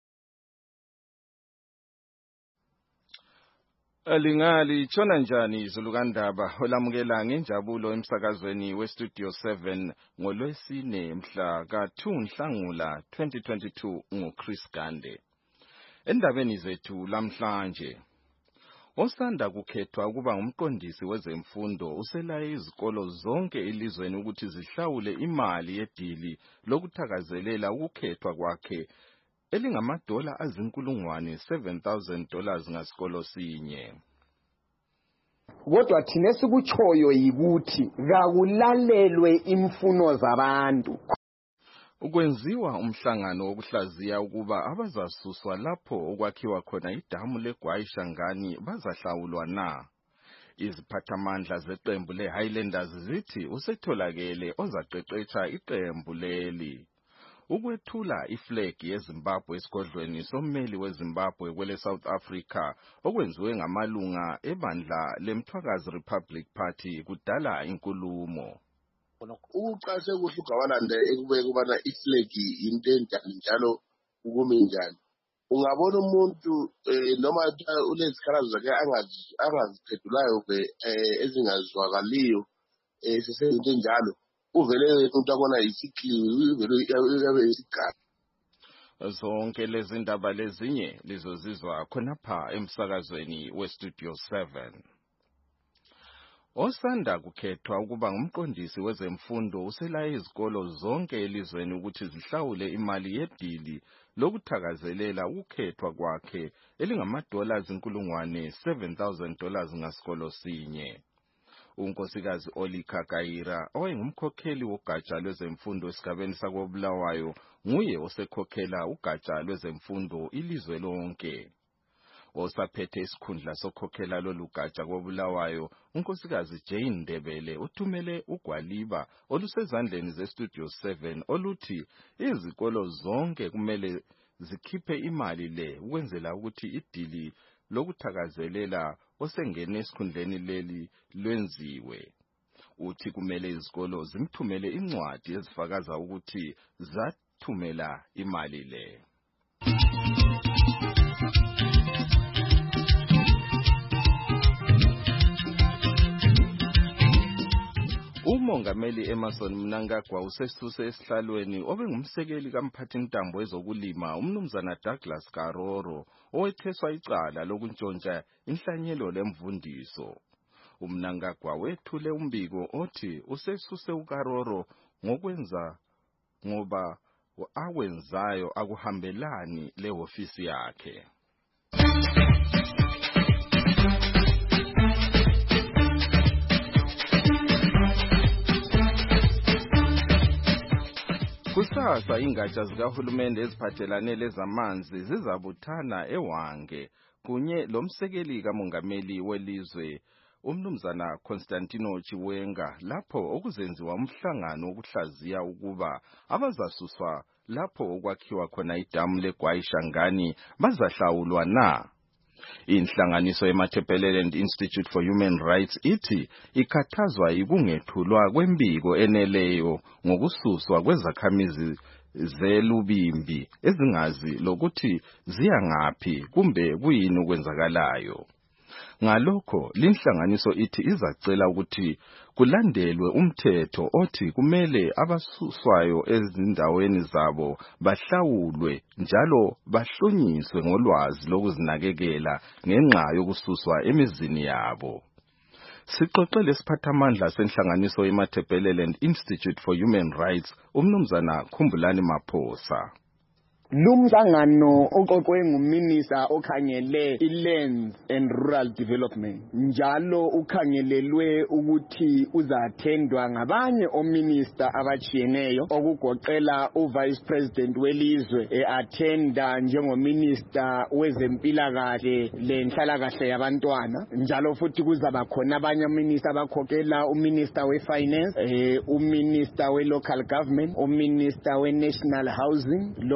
S19: Lingali tshona njani izulu kaNdaba olamukela ngenjabulo emsakazweni weStudio 7 ngoLwesine mhla ka2 Nhlangula 2022 nguChris Gande. Endabeni zethu lamhlanje osanda kukhethwa ukuba ngumqondisi wezemfundo uselaye izikolo zonke elizweni ukuthi zihlawule imali yedili lokuthakazelela ukukhethwa kwakhe elingamadola azinkulungwane $7,000 ngasikolo sinye.
S18: Kodwa thina esikutshoyo yikuthi kakulalelwe imfuno zabantu.
S19: Ukwenziwa umhlangano wokuhlaziya ukuba abazasuswa lapho okwakhiwa khona idamu leGwayishangani bazahlawulwa na. Iziphathamandla zeqembu leHighlanders zithi usetholakele ozaqeqetsha iqembu leli. Ukwethula iflegi yeZimbabwe esigodlweni sommeli weZimbabwe kwele South Africa okwenziwe ngamalunga ebandla leMthwakazi Republic Party kudala inkulumo.
S20: Ukuqashe kuhle uGabalanda ekubeka ubana iflegi into enjani njalo ukumi njani. Ungabona umuntu noma ulezikhalazo zakhe angaziphendulayo ezingazwakaliyo sesezinto enjalo. Uvele umuntu akona isikliwi uvele yabe isigaba.
S19: Zonke lezi ndaba lezinye lizozizwa khonapha emsakazweni weStudio 7. Osanda kukhethwa ukuba ngumqondisi wezemfundo uselaye izikolo zonke elizweni ukuthi zihlawule imali yedili lokuthakazelela ukukhethwa kwakhe elingamadola azinkulungwane $7,000 ngasikolo sinye. Unkosikazi Olika Kaira owayengumkhokheli wogatsha lwezemfundo esigabeni sakoBulawayo nguye osekhokhela ugatsha lwezemfundo ilizwe lonke. Osaphethe isikhundla sokhokhela lolugatsha koBulawayo unkosikazi Jane Ndebele uthumele ugwaliba olusezandleni zeStudio 7 oluthi izikolo zonke kumele zikhiphe imali le ukwenzela ukuthi idili lokuthakazelela osengene esikhundleni leli lwenziwe. Uthi kumele izikolo zimthumele incwadi ezifakaza ukuthi zathumela imali le. Umongameli Emmerson Mnangagwa usesuse esihlalweni obengumsekeli kamphathintambo wezokulima umnumzana Douglas Karoro owetheswa icala lokuntshontsha inhlanyelo lemvundiso. Umnangagwa wethule umbiko othi usesuse uKaroro ngoba akwenzayo akuhambelani lehofisi yakhe. Kusasa ingatsha zikahulumende eziphathelane lezamanzi zizabuthana eWange kunye lomsekeli kamongameli welizwe umnumzana Constantino Chiwenga lapho okuzenziwa umhlangano wokuhlaziya ukuba abazasuswa lapho okwakhiwa khona idamu leGwayishangani bazahlawulwa na. Inhlanganiso yeMatabeleland Institute for Human Rights ithi ikhathazwa ikungethulwa kwembiko eneleyo ngokususwa kwezakhamizi zelubimbi ezingazi lokuthi ziyangaphi kumbe kuyini okwenzakalayo. Ngalokho linhlanganiso ithi izacela ukuthi kulandelwe umthetho othi kumele abasuswayo ezindaweni zabo bahlawulwe njalo bahlunyiswe ngolwazi lokuzinakekela ngenxa yokususwa emizini yabo. Sixoxe lesiphathamandla senhlanganiso yeMatabeleland Institute for Human Rights umnumzana Khumbulani Maphosa.
S18: Lumhlangano oqoqwe nguminista okhangele ilands and rural development njalo ukhangelelwe ukuthi uzathendwa ngabanye ominista abachiyeneyo okugoqela uvice president welizwe eattenda njengominista wezempilakahle lenhlalakahle yabantwana njalo futhi kuzaba khona abanye ominista abakhokela uminista wefinance uminista welocal government uminista wenational housing lo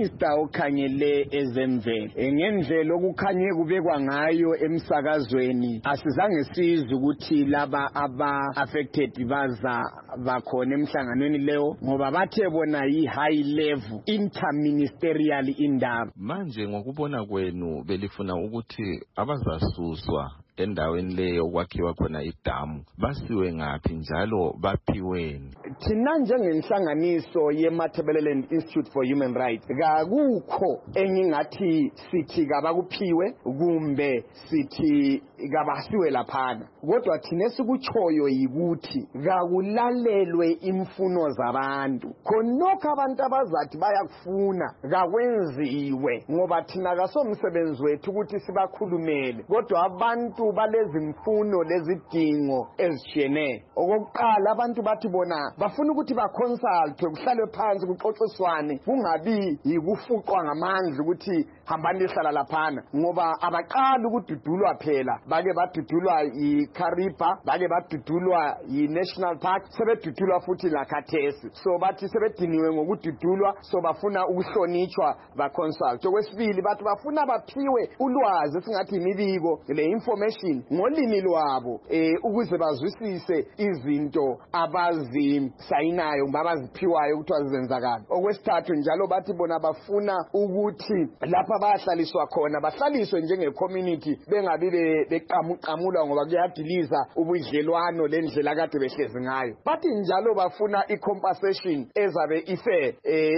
S18: Minister okhangele ezemvelo ngendlela okukhanye kubekwa ngayo emsakazweni asizange sizwe ukuthi laba aba-affected bakhona emhlanganweni leyo ngoba bathe bona yi-high level interministerial indaba.
S19: Manje ngokubona kwenu belifuna ukuthi abazasuswa endaweni leyo kwakhiwa khona idamu basiwe ngaphi njalo baphiweni?
S18: Thina njengenhlanganiso ye-Matabeleland Institute for Human Rights kakukho engingathi sithi kabakuphiwe kumbe sithi kabasiwe laphana, kodwa thina esikuchoyo yikuthi kakulalelwe imfuno zabantu. Khonokho abantu abazathi bayakufuna kakwenziwe ngoba thina kasomsebenzi wethu ukuthi sibakhulumele, kodwa abantu balezi mfuno lezidingo ezitshiyeneyo. Okokuqala abantu bathi bona bafuna ukuthi baconsulte kuhlalwe phansi kuxoxiswane kungabi yikufuqwa ngamandla ukuthi hambani lihlala laphana ngoba abaqala ukududulwa phela bake badudulwa yiKariba bake badudulwa yiNational Park sebedudulwa futhi lakhathesi, so bathi sebediniwe ngokududulwa so bafuna ukuhlonitshwa baconsult. Okwesibili bathi bafuna baphiwe ulwazi esingathi imibiko le information ngolimi lwabo ukuze bazwisise izinto abazisayinayo abaziphiwayo ukuthi azenzakala. Okwesithathu njalo bathi bona bafuna ukuthi lapha bahlaliswa khona bahlaliswe njenge-community bengabi beqamulwa ngoba kuyadiliza ubudlelwano lendlela kade behlezi ngayo. Bathi njalo bafuna i-compensation ezabe ifair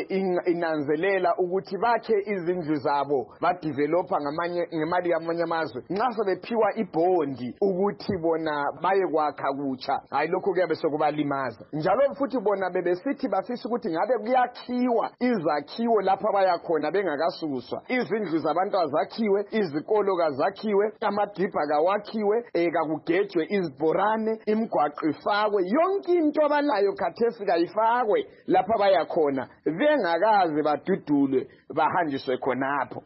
S18: inanzelela ukuthi bakhe izindlu zabo badevelopa ngemali yamanye amazwe nxa sebephiwa ibhondi ukuthi bona baye kwakha kutsha, hayi lokho kuyabe sokubalimaza. Njalo futhi bona bebesithi bafisa ukuthi ngabe kuyakhiwa izakhiwo lapha bayakhona bengakasuswa, izindlu zabantu azakhiwe, izikolo kazakhiwe, amadibha kawakhiwe, kakugejwe izibhorane, imigwaqo ifakwe, yonke into abalayo khathesi kayifakwe lapha bayakhona bengakaze badudulwe bahanjiswe khonapho.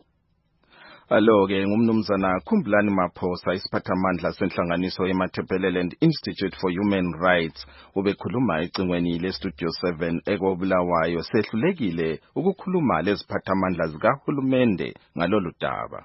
S19: Alo-ke ngumnumzana Khumbulani Maphosa, isiphathamandla senhlanganiso ye-Matabeleland Institute for Human Rights, ubekhuluma ecingweni le-Studio 7 ekobulawayo. Sehlulekile ukukhuluma leziphathamandla zikahulumende ngalolu daba.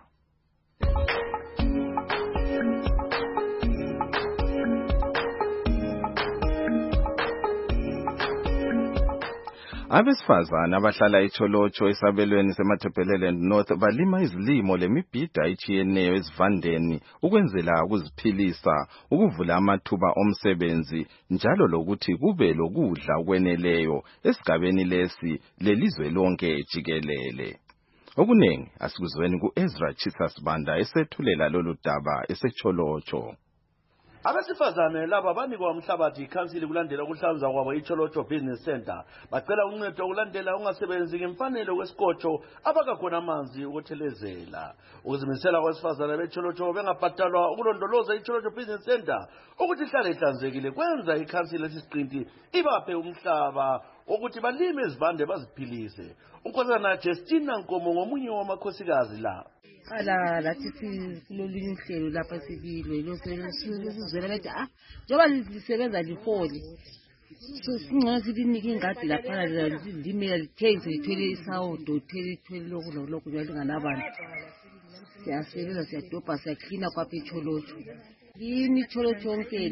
S19: Abesifazana abahlala eCholocho esabelweni seMatabeleland North balima izilimo lemibhida etshiyeneyo ezivandeni ukwenzela ukuziphilisa, ukuvula amathuba omsebenzi njalo lokuthi kube lokudla okweneleyo esigabeni lesi lelizwe lonke jikelele. Okunengi asikuzweni ku-Ezra Chisasbanda esethulela lolu daba eseCholocho.
S21: Abesifazane laba banikwa umhlabathi ikhansili kulandela ukuhlanza kwabo iCholocho Business Center. Bacela uncedo kulandela ungasebenzi ngemfanelo kwesikhotsho abakakhona amanzi ukuthelezela. Ukuzimisela kwabesifazane beCholocho bengabhatalwa ukulondoloza iCholocho Business Center ukuthi ihlale ihlanzekile kwenza ikhansili lesisiqinti ibaphe umhlaba ukuthi balime izivande baziphilise. Unkosazana Justina Nkomo ngomunye wamakhosikazi la.
S22: Lathi kulolunye uhlelo lapha sibilo losizwela bathi njengoba lisebenza liholi singcono silinike ingadi laphana limela lithengise lithwele isawudo lithwele lokhu linganabantu. Siyasebenza siyadobha siyaklina kwapha eCholocho. Yini iCholocho yonke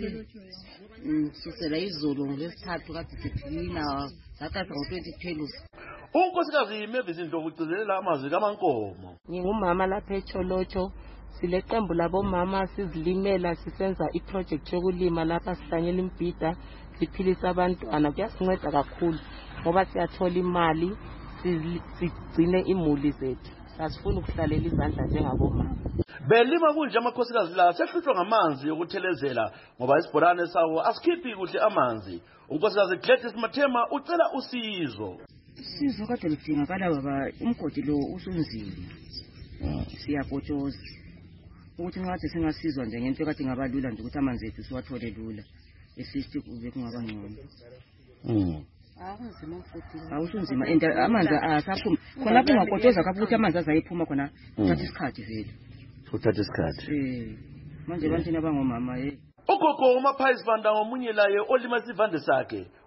S22: susela izolo ngolwesithathu kade siklina sathatha ngo-2012.
S21: Unkosikazi Mavis Ndlovu ugcizelela amazwi kaMankomo.
S23: Ngingumama lapha eCholocho, sileqembu labomama sizilimela sisenza iproject yokulima lapha sihlanyela imbhida siphilisa abantwana. Kuyasinceda kakhulu ngoba siyathola imali sigcine imuli zethu. Asifuni ukuhlalela izandla njengabomama.
S21: Belima kunje amakhosikazi la sehlutshwa ngamanzi yokuthelezela ngoba isibhorane sawo asikhiphi kuhle amanzi. Unkosikazi Gladys Mathema ucela usizo.
S22: Sizo kade lidingakala baba, umgodi lo usunzima. Siyapotshoza ukuthi ngathi singasizwa nje ngento kade ngabalula nje ukuthi amanzi ethu siwathole lula. Esithi kube kungaba ngcono. Awusunzima and amanzi asaphuma. Khona lapho ungakotoza kabuthi amanzi azayiphuma khona uthatha isikhathi vele.
S21: Uthatha isikhathi.
S22: Manje bantwini abangomama
S21: ugogo uMaphayisibanda ngomunye laye olima isivande sakhe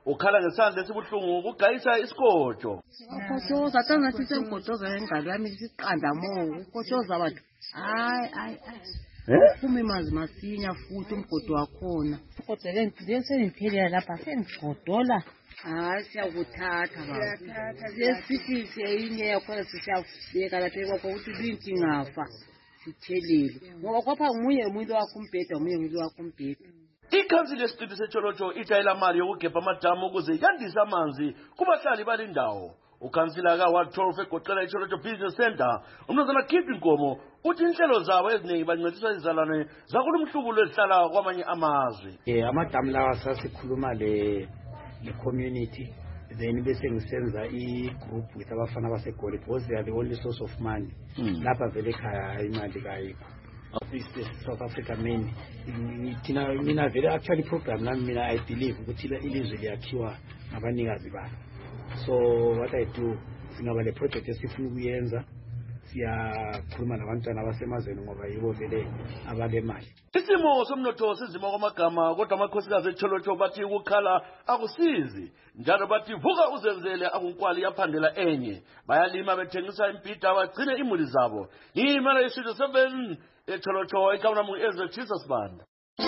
S21: ukhala ngesandla esibuhlungu ukugayisa isikhotsho.
S22: Ukotshoza tangathi sengigotshoza ngengalo yami siqanda mo ukotshoza abantu hayi uphume manzi masinya futhi umgodo wakhona ugodele ngidile sengiphelela lapha sengigodola hayi siyakuthatha baba sesithi siyinye yakhona siyabeka lapha ukuthi linki ngafa sithelele ngoba kwapha nguye umuntu wakho umbhedwa nguye umuntu wakho umbhedwa.
S21: Ikhansili yesiqithi seTsholotsho ithayela imali yokugeba amadamu ukuze yandise amanzi kubahlali balindawo. Ukhansila ka-Ward 12 egoqela iTsholotsho Business Center umnumzana Khiphi Nkomo uthi inhlelo zabo eziningi bancediswa izizalwane zakulumhlubulo ezihlala kwamanye amazwe.
S1: Amadamu lawa sasikhuluma le-community then bese ngisenza i-group with abafana baseGoli because they are the only source of money lapha vele ekhaya imali kayikho. South Africa main mina vele actually program nami mina I believe ukuthi ilizwe liyakhiwa ngabanikazi balo. So what I do singaba le project esifuna ukuyenza siyakhuluma nabantwana abasemazweni ngoba yibo vele abalemali.
S21: Isimo somnotho sizima kwamagama kodwa amakhosikazi eTsholotsho bathi ukukhala akusizi njalo bathi vuka uzenzele akunkwali yaphandela enye bayalima bethengisa impida bagcine imuli zabo. Imela yesizwe 7 eTsholotsho eKamunamu Ezra Jesus Banda.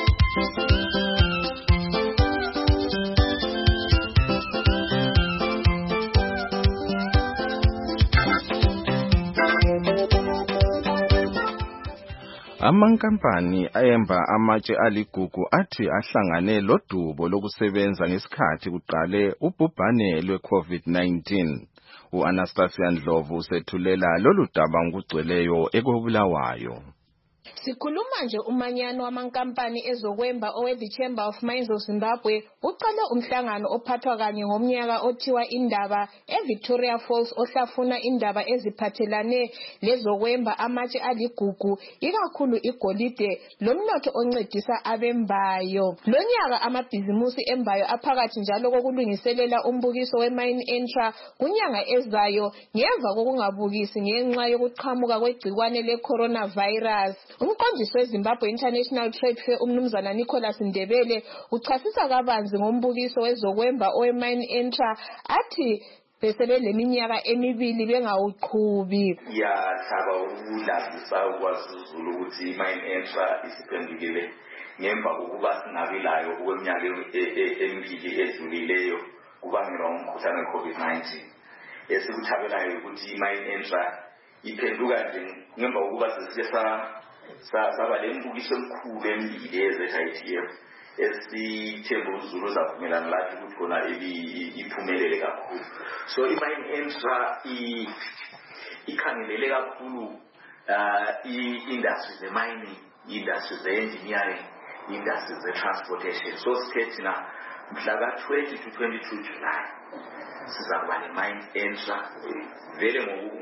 S19: Amankampani ayemba amatshe aligugu athi ahlangane lodubo lokusebenza ngesikhathi kuqale ubhubhane lwe-COVID-19. U-Anastasia Ndlovu usethulela lolu daba ngokugcweleyo eKobulawayo.
S2: Sikhuluma nje umanyano wamankampani ezokwemba owe-The Chamber of Mines of Zimbabwe uqale umhlangano ophathwa kanye ngomnyaka othiwa indaba eVictoria Falls ohlafuna indaba eziphathelane lezokwemba amatshe aligugu ikakhulu igolide lomnotho oncedisa abembayo. Lonyaka amabhizimusi embayo aphakathi njalo kokulungiselela umbukiso we-Mine Entra kunyanga ezayo ngemva kokungabukisi ngenxa yokuqhamuka kwegcikwane le-coronavirus. Umqondisi weZimbabwe International Trade Fair umnumzana Nicholas Ndebele uchasisa kabanzi ngombukiso wezokwemba owe-Mine Entra athi besebeleminyaka emibili bengawuqhubi.
S3: Yathaba ukulambisa kwaZulu ukuthi iMine Entra isiphendukile ngemva kokuba singabilayo okweminyaka emibili edlulileyo kubangelwa ngumkhuhlane we-COVID-19. Esikuthabelayo ukuthi iMine Entra iphenduka nje ngemva kokuba sesike saba lembukiso emkhulu emibili ye-ZITF esithemba uZulu zavumelana lathi ukuthi khona iphumelele kakhulu. So iMine Entra ikhangelele kakhulu i-industry ze-mining, i-industry ze-engineering, i-industry ze-transportation. So sithe thina mhla ka-20 to 22 July sizakuba ne-Mine Entra vele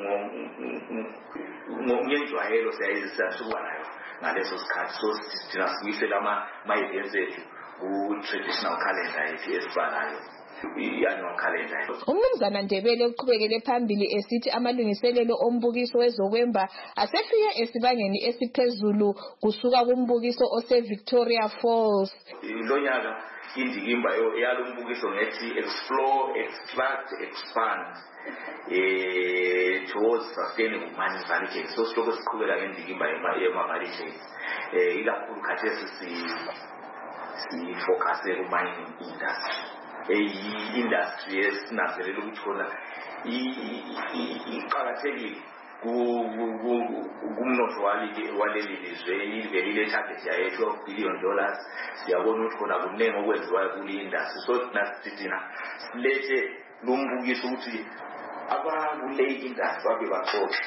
S3: ngenjwayelo siyayisuka nayo ngaleso sikhathi. So thina sibuyisela ama-events ethu ku-traditional calendar yethu esibanayo, i-annual calendar.
S2: Umnumzana Ndebele uqhubekele phambili esithi amalungiselelo ombukiso wezokwemba asefike esibangeni esiphezulu kusuka kumbukiso ose-Victoria Falls.
S3: Lonyaka indikimba yalombukiso ngethi explore, extract, expand towards sustainable mining value chain. So sihloko siqhubeka ngendikimba yema-value chains. Ikakhulu khathesi sifocuse ku-mining industry. Industry esinanzelela ukuthi khona iqakathekile kumnotho waleli lizwe ivelile target yethu $12 billion. Siyabona ukuthi khona kuningi okwenziwayo kule industry. So thina silethe lumbukiso ukuthi abakule industry babe baxoxe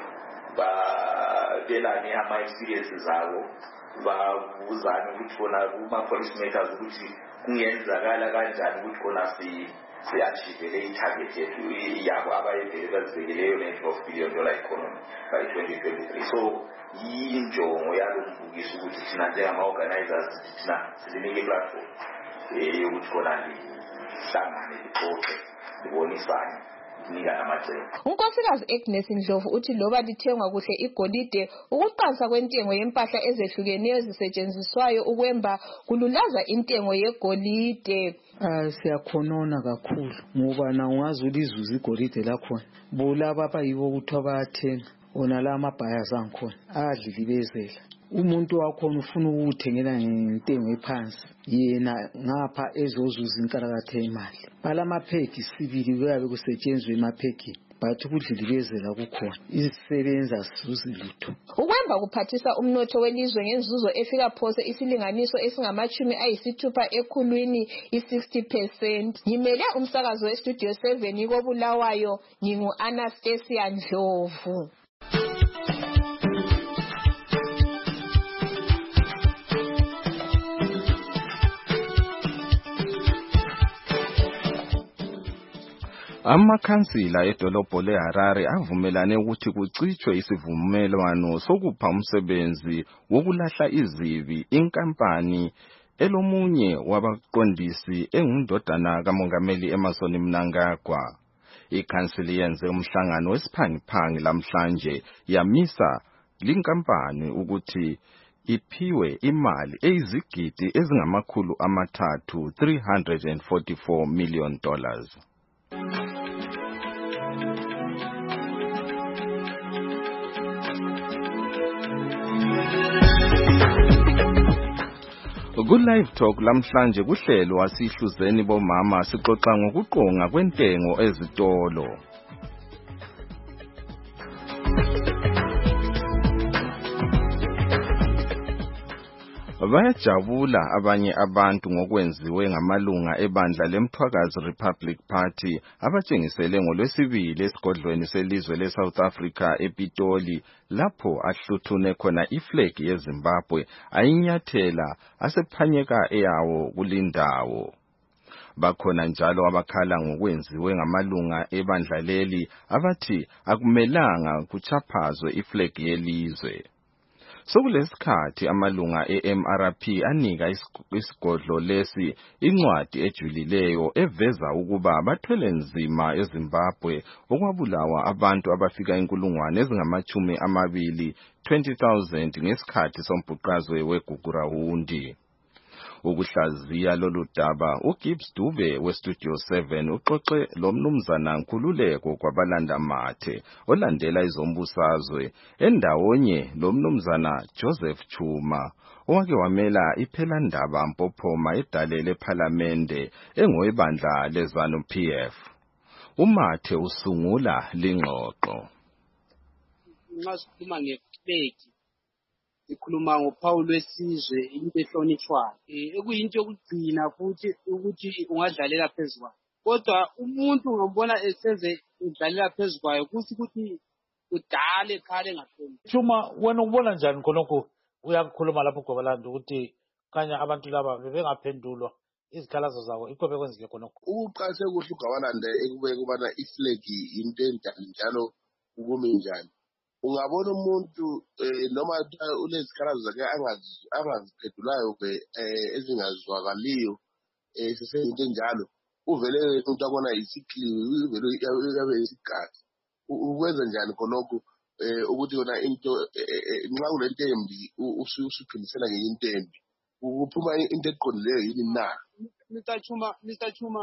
S3: babelane ama-experiences abo babuzane ukuthi khona kuma-policy makers ukuthi kungenzakala kanjani ukuthi khona si-achieve i-target yethu yabo abayivele bazibekeleyo ne-$12 billion economy by 2023. So yinjongo yalo mbukiso ukuthi thina njengama-organizers thina silinike i-platform yokuthi khona lihlangane lixoxe libonisane nika namajele.
S2: unkosikazi Agnes Ndlovu uthi loba lithengwa kuhle igolide ukuqansa kwentengo yempahla ezehlukeneyo ezisetshenziswayo ukwemba kululaza intengo yegolide.
S7: Siyakhonona kakhulu ngoba na ungazi ulizuza igolide lakhona bolaba abayibo kuthiwa bayathenga ona la amabhayers angikhona adlilibezela umuntu wakhona ufuna ukuthengela ngentengo ephansi yena ngapha ezozuza inkalakatha imali balamapheki sibili kuyabe kusetshenzwe emapheki bathi kudlilibezela kukhona izisebenza sizuze lutho.
S2: Ukwemba kuphathisa umnotho welizwe ngenzuzo efika phose isilinganiso esingama-60 ekhulwini i-60%. Ngimele umsakazo westudio 7 koBulawayo ngingu-Anastasia Ndlovu.
S19: Amakhansila edolobho leHarare avumelane ukuthi kucitshwe isivumelwano sokupha umsebenzi wokulahla izibi inkampani elomunye wabaqondisi engundodana kamongameli Emmerson Mnangagwa. Ikhansili yenze umhlangano wesiphangiphangi lamhlanje yamisa linkampani ukuthi iphiwe imali eyizigidi ezingamakhulu amathathu $344 million. Ku-Live Talk lamhlanje kuhlelo asihluzeni bomama sixoxa ngokuqonga kwentengo ezitolo. Bayajabula abanye abantu ngokwenziwe ngamalunga ebandla leMthwakazi Republic Party abatshengisele ngoLwesibili esigodlweni selizwe leSouth Africa ePitoli lapho ahluthune khona iflag yeZimbabwe ayinyathela asephanyeka eyawo kulindawo. Bakhona njalo abakhala ngokwenziwe ngamalunga ebandla leli abathi akumelanga kuchaphazwe iflag yelizwe. Sokulesikhathi amalunga eMRP anika isigodlo lesi incwadi ejulileyo eveza ukuba bathwele nzima eZimbabwe okwabulawa abantu abafika 20,000 ngesikhathi sombhuqazwe weGugurahundi. Ukuhlaziya lolu daba uGibbs Dube weStudio 7 uxoxe lomnumzana Nkululeko kwabalanda mathe olandela izombusazwe endawonye lomnumzana Joseph Chuma owake wamela iphelandaba Mpophoma edalele ePhalamende engowebandla leZanu PF. Umathe usungula lingxoxo.
S9: Nxa sikhuluma ngeflegi sikhuluma ngophawu lwesizwe into ehlonitshwayo ekuyinto yokugcina futhi ukuthi ungadlalela phezu kwayo kodwa umuntu ungambona eseze udlalela phezu kwayo ukuthi udale ekhale ngahloniphi.
S10: Chuma wena ubona njani khonokho uyakukhuluma lapho gobalanda ukuthi kanya abantu laba bebengaphendulwa izikhalazo zabo ikho bekwenzile khonokho
S20: uqase kuhle uGabalanda ekubeka ubana iflegi into enjani njalo ukumi njani ungabona umuntu noma unezikhalazo zakhe angaziphendulayo ezingazwakaliyo seseyinto enjalo uvele umuntu abona isikliwe uvele yabe isigadi ukwenza njani khonokho ukuthi yona into nxa kulento embi usuphindisela ngenye into embi ukuphuma into eqondileyo yini na.
S9: Mr. Chuma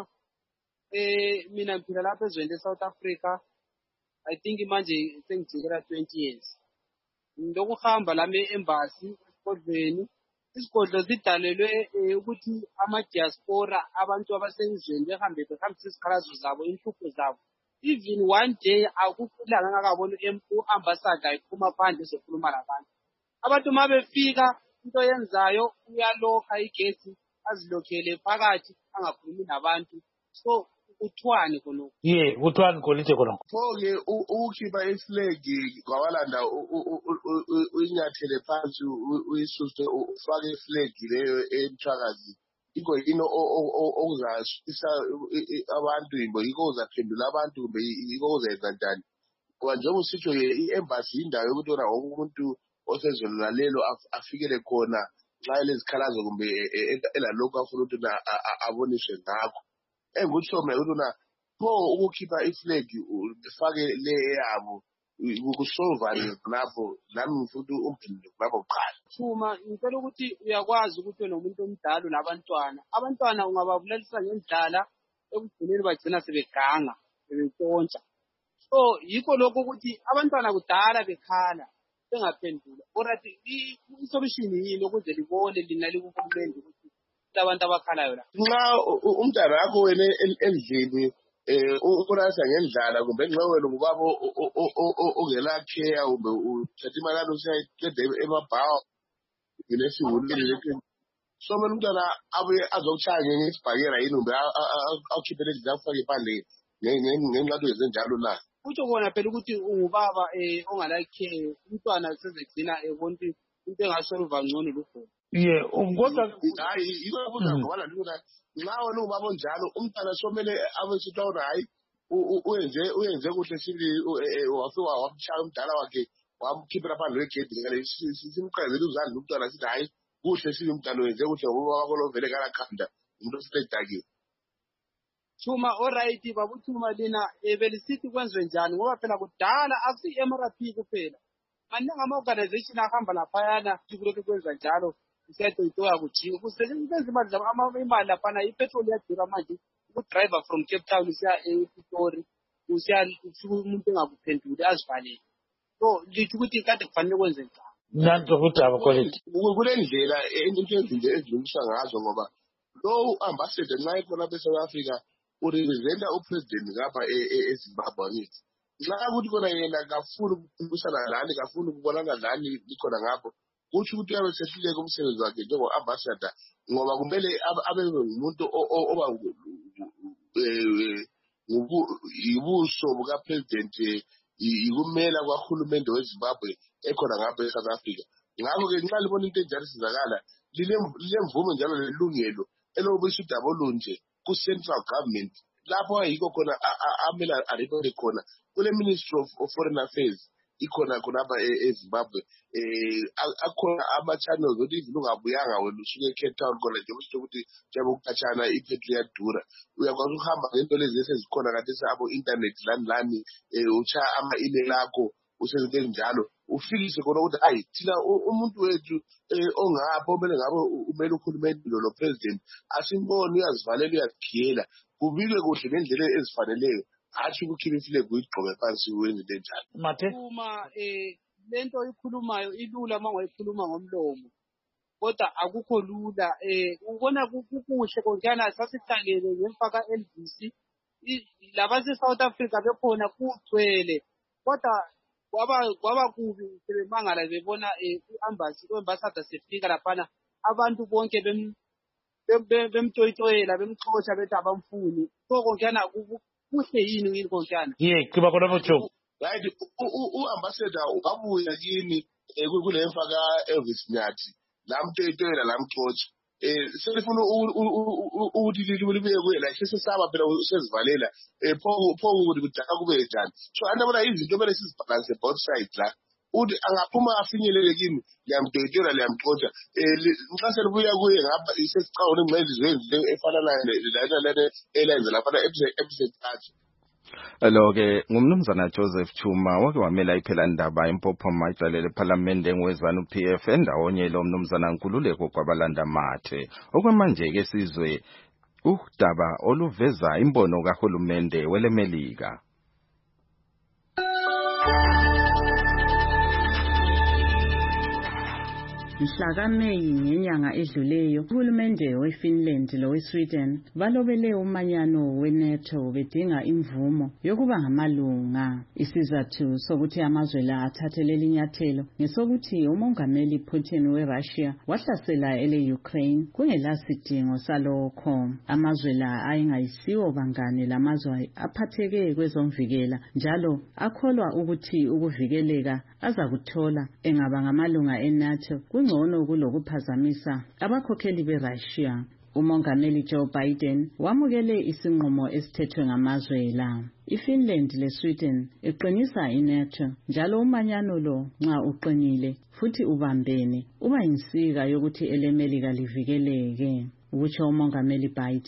S9: mina ngiphila lapha ezweni leSouth Africa I think manje sengijikela 20 years. Ndokuhamba lami e-embassy esigodlweni. Isigodlo sidalelwe ukuthi ama-diaspora abantu abasezweni behambisa izikhalazo zabo, inhlupho zabo. Even one day akufilanga ngakabona u-ambassador ephuma phandle ezokhuluma labantu. Abantu uma befika into yenzayo uyalokha igesi azilokhele phakathi angakhulumi nabantu. So uthwani khonokho
S10: uthwani kolite khonokho
S20: pho-ke ukhipha iflegi Gabalanda uyinyathele phansi uyisuse ufake iflegi leyo eMthwakazi yikho yini okuzasisa abantu yikho uzaphendula abantu kumbe yikho uzenza njani ngoba njengoba usitsho i-embassy yindawo yokuthi wona wonke umuntu osezweni lalelo afikele khona nxa elezikhalazo kumbe elalokhu afuna ukuthi aboniswe ngakho engikutsho mina ukuthi pho ukukhipha iflag befake le yabo ukusolvani lapho nami ngifuna umphendule lapho kuqala.
S9: Thuma ngicela ukuthi uyakwazi ukuthi wena umuntu omdala abantwana ungababulelisa ngendlala ekugcineni bagcina sebeganga sebentshontsha. So yikho lokho ukuthi abantwana kudala bekhala bengaphendula. Orathi i-solution yini ukuze libone lina likuhulumende ukuthi abantu abakhalayo la.
S20: Nxa umntana wakho wena endlini ukurasa ngendlala kumbe nxa wena ubaba ongela care ube uthatha imali yakho usiyayiqeda emabhawa ngesihulumeni lethu. So mina umntana abuye azokushaya ngesibhakera yini kumbe awukhiphele endlini akufake iphandle ngenxa ezenjalo na.
S9: Kutsho kona phela ukuthi ungubaba ongalakhe umntwana sezegcina ebona into engasolva ngcono lukhona.
S21: Kodwa
S20: hayi yiko ukuzakubona lula nxa wena ubaba onjalo umntwana somele abesithi hayi uyenze kuhle sibi wafika wamshaya umdala wakhe wamkhiphela phandle kwegedi ngale simqhazela uzandla umntwana sithi hayi kuhle sibi umntwana wenze kuhle ngoba wakho lovele kalakhanda umuntu osidakile.
S9: Thuma alright babuthuma lina belisithi kwenziwe njani ngoba phela kudala akusi-MRP kuphela maningi ama-organization ahamba laphayana kulokhu kwenza njalo usiyatoyitoya kujika kusebenza imali laphana ipetrol iyadura manje ukudrayiva from Cape Town usiya ePitori umuntu engakuphenduli azivalele. So lithi ukuthi kade kufanele kwenze njani.
S21: nanto ukuthi abakwalethi
S20: kule ndlela into ezinto ezilungiswa ngazo ngoba low ambassador nxa ekhona beSouth Africa urepresenta upresident ngapha eZimbabwe ngithi nxa ukuthi kona yena kafuni ukukhulumisana lani kafuni ukubonana lani likhona ngapho kuthi ukuthi uyabe sehluleka umsebenzi wakhe njengo-ambassador ngoba kumele abe ngumuntu oba yibuso bukapresident yikumela kwahulumende weZimbabwe ekhona ngapha eSouth Africa. Ngakho-ke nxa libona into enjalo sizakala lilemvumo njalo lelungelo elobisa udaba olunje ku-central government lapho yikho khona amela aripore khona kule Ministry of Foreign Affairs ikhona khonapha eZimbabwe. Akhona ama-channels ukuthi even ungabuyanga wena usuke eCape Town khona nje usho ukuthi njengoba ukukhatshana ipetrol iyadura uyakwazi ukuhamba ngento lezi esezikhona kanti abo-internet lani utshaya ama-email akho usezinto ezinjalo ufikise khona ukuthi hayi thina umuntu wethu ongapho omele ngabe umele ukhulumeni lo president asimbone uyazivalela uyazikhiyela kubike kuhle ngendlela ezifaneleyo hatshi ukukhipha iflag uyigqoke phansi wenze into enjalo.
S9: Uma lento oyikhulumayo ilula uma ungayikhuluma ngomlomo kodwa akukho lula ubona kukuhle konjana sasihlangene ngemfaka LBC labase-South Africa bekhona kugcwele kodwa kwaba kubi sebemangala bebona u-ambassador sefika laphana abantu bonke bemtoyitoyela bemxosha bethi abamfuni so konjana kuhle yini konjana
S21: qiba khona bojo
S20: right u-ambassador ubabuya kini kule mfaka Elvis Nyathi lamtoyitoyela lamxotsha selifuna ukuthi libuye kuye la sesesaba phela usezivalela pho ukuthi kudala kube njani so andabona izinto kumele sizibalance both sides la uthi angaphuma afinyelele kimi liyamtoyitola liyamxotsha nxa selibuya kuye ngapha isesicawuni ngcezizwe efana lana elenze laphana episode 3.
S19: Lo-ke ngumnumzana Joseph Chuma wake wamela iPhelandaba eMpophoma ijwalele ePhalamende engwezanu PF endawonye lo mnumzana Nkululeko kwabalanda mathe okwamanje-ke sizwe udaba oluveza imbono kahulumende welemelika.
S8: Mhla kaMeyi ngenyanga edluleyo uhulumende weFinland loweSweden balobele umanyano weNATO bedinga imvumo yokuba ngamalunga. Isizathu sokuthi amazwe la athathelele inyathelo ngesokuthi umongameli Putin weRussia wahlasela ele-Ukraine kungelasidingo salokho. Amazwe la ayengayisiwo bangane lamazwe aphatheke kwezomvikela njalo akholwa ukuthi ukuvikeleka azakuthola engaba ngamalunga eNATO ngcono kulokuphazamisa abakhokheli beRussia. Umongameli Joe Biden wamukele isinqumo esithethwe ngamazwe la. iFinland leSweden iqinisa iNATO njalo umanyano lo nxa uqinile futhi ubambene uba yinsika yokuthi elemelika livikeleke, ukusho umongameli Biden.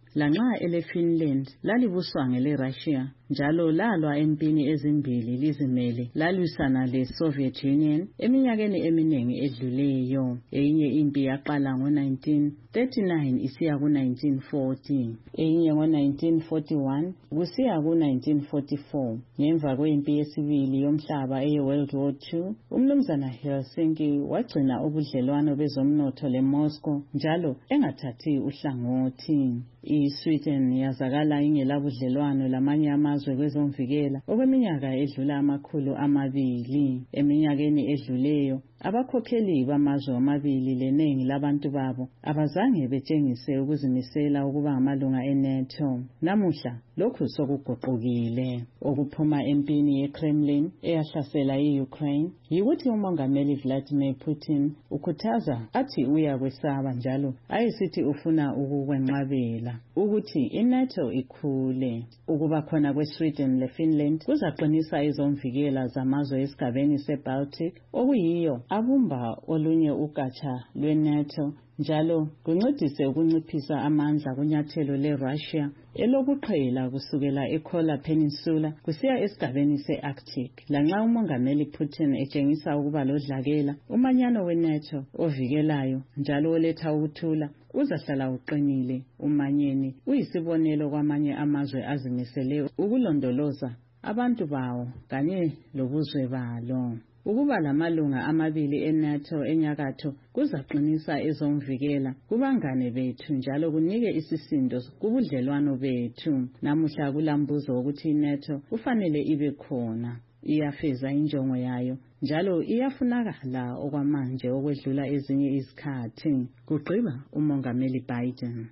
S8: lanxa ele-Finland lalibuswa ngele-Russia njalo lalwa empini ezimbili lizimele lalwisana le-Soviet Union eminyakeni eminingi edluleyo. Eyinye impi yaqala ngo-1939 isiya ku-1940, eyinye ngo-1941 kusiya ku-1944. Ngemva kwempi yesibili yomhlaba eye-World War II, umnumzana Helsinki wagcina ubudlelwano bezomnotho le-Moscow njalo engathathi uhlangothi. I-Sweden yazakala ingelabudlelwano lamanye amazwe kwezomvikela okweminyaka edlula 200. Eminyakeni edluleyo abakhokheli bamazwe amabili leningi labantu babo abazange betshengise ukuzimisela ukuba ngamalunga eNATO. Namuhla lokhu sokuguqukile. Okuphuma empini yeKremlin eyahlasela i-Ukraine yikuthi umongameli Vladimir Putin ukhuthaza athi uyakwesaba njalo ayesithi ufuna ukukwenqabela ukuthi iNATO ikhule. Ukuba khona kweSweden leFinland kuzaqinisa izomvikela zamazwe esigabeni seBaltic okuyiyo abumba olunye ugatsha lweNATO njalo kuncedise ukunciphisa amandla kunyathelo leRussia elokuqhela kusukela eKola Peninsula kusiya esigabeni seArctic. Lanxa umongameli Putin etshengisa ukuba lodlakela, umanyano weNATO ovikelayo njalo oletha ukuthula uzahlala uqinile. Umanyeni uyisibonelo kwamanye amazwe azimisele ukulondoloza abantu bawo kanye lobuzwe balo. Ukuba lamalunga amabili eNATO enyakatho kuzaqinisa ezomvikela kubangane bethu njalo kunike isisindo kubudlelwano bethu. Namuhla kulambuzo ukuthi iNATO kufanele ibe khona. Iyafeza injongo yayo njalo iyafunakala okwamanje okwedlula ezinye izikhathi, kugqiba umongameli Biden.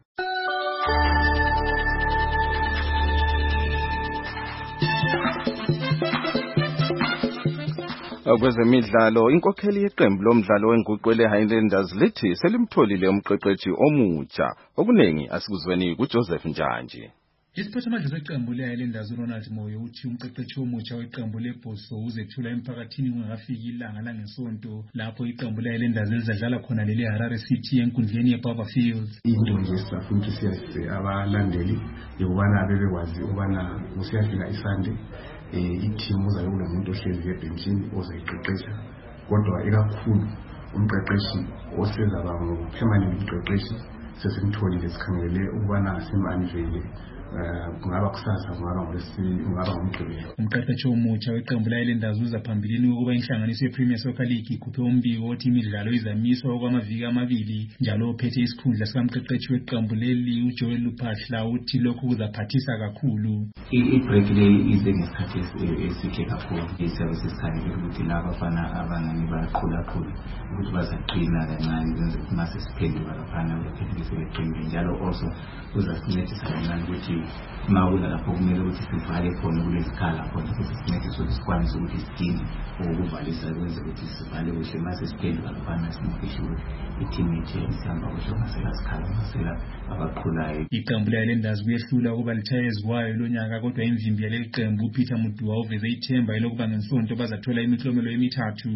S19: Kwezemidlalo, inkokheli yeqembu lomdlalo wenguqwele Highlanders lithi selimtholile umqeqeshi omutsha. Okuningi asikuzweni kuJoseph Njanji.
S4: Isiphathamandla seqembu le-Highlanders uRonald Moyo uthi umqeqeshi omutsha weqembu leBhoso uzethula emphakathini kungakafiki ilanga langesonto lapho iqembu le-Highlanders elizadlala khona lele-Harare City enkundleni yeBarberfield.
S11: Into nje sifuna ukuthi siyase abalandeli yokubana bebekwazi ukubana kusiyafika isande i-team uzabe kunomuntu ohlezi ebhenchini ozayiqeqesha, kodwa ikakhulu umqeqeshi osezaba ngu-permanent umqeqeshi sesimtholile sikhangelele ukubana simanivele kungaba kusasa kungaba ngomgqibelo.
S4: Umqeqeshi omutsha weqembu le-Highlanders uza phambilini ukuba inhlanganiso yePremier Soccer League ikhuphe umbiko othi imidlalo izamiswa okwamaviki amabili njalo ophethe isikhundla sikamqeqeshi weqembu leli uJoel Luphahla uthi lokhu kuzaphathisa kakhulu.
S12: I-break le ize ngesikhathi esihle kakhulu. Isiyabe sisikhangele ukuthi laba abafana abangani baqhulakhulu ukuthi bazaqina kancane benze ukuthi mase siphenduka laphana baphenduke sebeqinile njalo also kuzasincedisa kancane ukuthi mawula lapho kumele ukuthi sivale khona kulesikhala khona ukuthi sincedise ukuthi sikwanise ukuthi sigcine ukuvalisa kwenze ukuthi sivale kuhle mase siphenduka laphana simfishe ukuthi i-team yethu isihamba kuhle ngasela sikhala ngasela abaqhulayo.
S4: Iqembu le-Highlanders kuyehlula ukuba lithaye ezikwayo lonyaka kodwa imvimbi yaleli qembu uPeter Muduwa uveze ithemba elokuba ngensonto bazathola imiklomelo emithathu.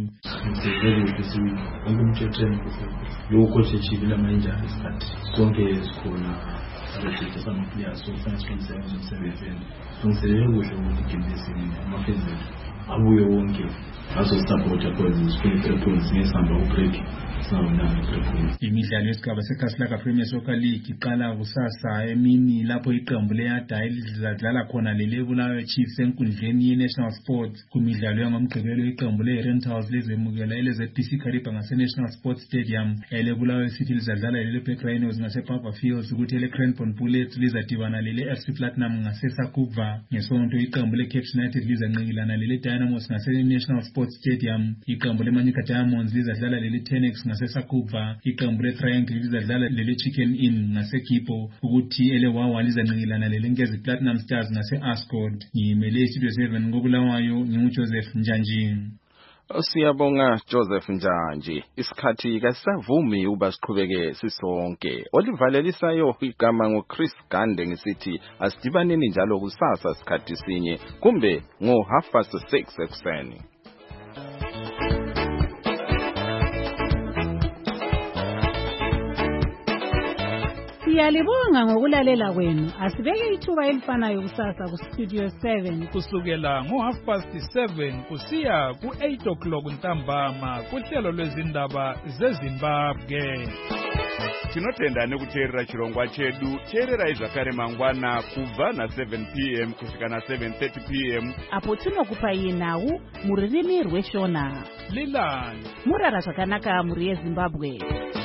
S13: Lokho sechibila manje isikhathi sonke esikhona abadlali samaplayers sofana siqinisekise umsebenzi sonselele kuhle ukuthi igimesini amafenzi abuye wonke azosupporta khona isiphepho points ngesamba ubreak.
S4: Imidlalo yesigaba seKaslaka Premier Soccer League iqala kusasa emini lapho iqembu le-Adai lizadlala khona leleBulawayo Chiefs enkundleni ye-National Sports. Kumidlalo yangomgqibelo iqembu le-Rentals lizemukela ele-ZBC Kariba ngase-National Sports Stadium. eleBulawayo City lizadlala lele-Black Rhinos ngase-Barberfield ukuthi ele-Cranbourne Bullets lizadibana lele-FC Platinum ngase-Sakubva. Ngesonto iqembu le-Cape United lizanqikilana lele-Dynamos ngase-National Sports Stadium. Iqembu le-Manica Diamonds lizadlala lele-Tenex ngase-Sakubva. Iqembu le-Triangle lizadlala lele-Chicken Inn ngase-Kipo ukuthi ele-Wawa lizanqikilana lele-Nkezi Platinum Stars ngase-Ascot. Ngimele iStudio 7 koBulawayo nginguJoseph Njanji.
S19: Siyabonga Joseph Njanji. Isikhathi kasavumi uba siqhubeke sisonke. Olivalelisayo igama ngoChris Gande ngisithi asidibaneni njalo kusasa sikhathi sinye kumbe ngo6:30 ekuseni.
S14: Siyalibonga ngokulalela kwenu. Asibeke ithuba elifanayo kusasa ku Studio 7
S15: kusukela ngo7:30 kusiya ku8 ntambama kuhlelo lwezindaba zeZimbabwe.
S16: Tinotenda nekuteerera chirongwa chedu. Teererai zvakare mangwana kubva na7 p.m. kusvika na7:30 p.m.
S14: apo tinokupai nhau mururimi rweShona.
S15: Lilani
S14: murara zvakanaka muri yeZimbabwe.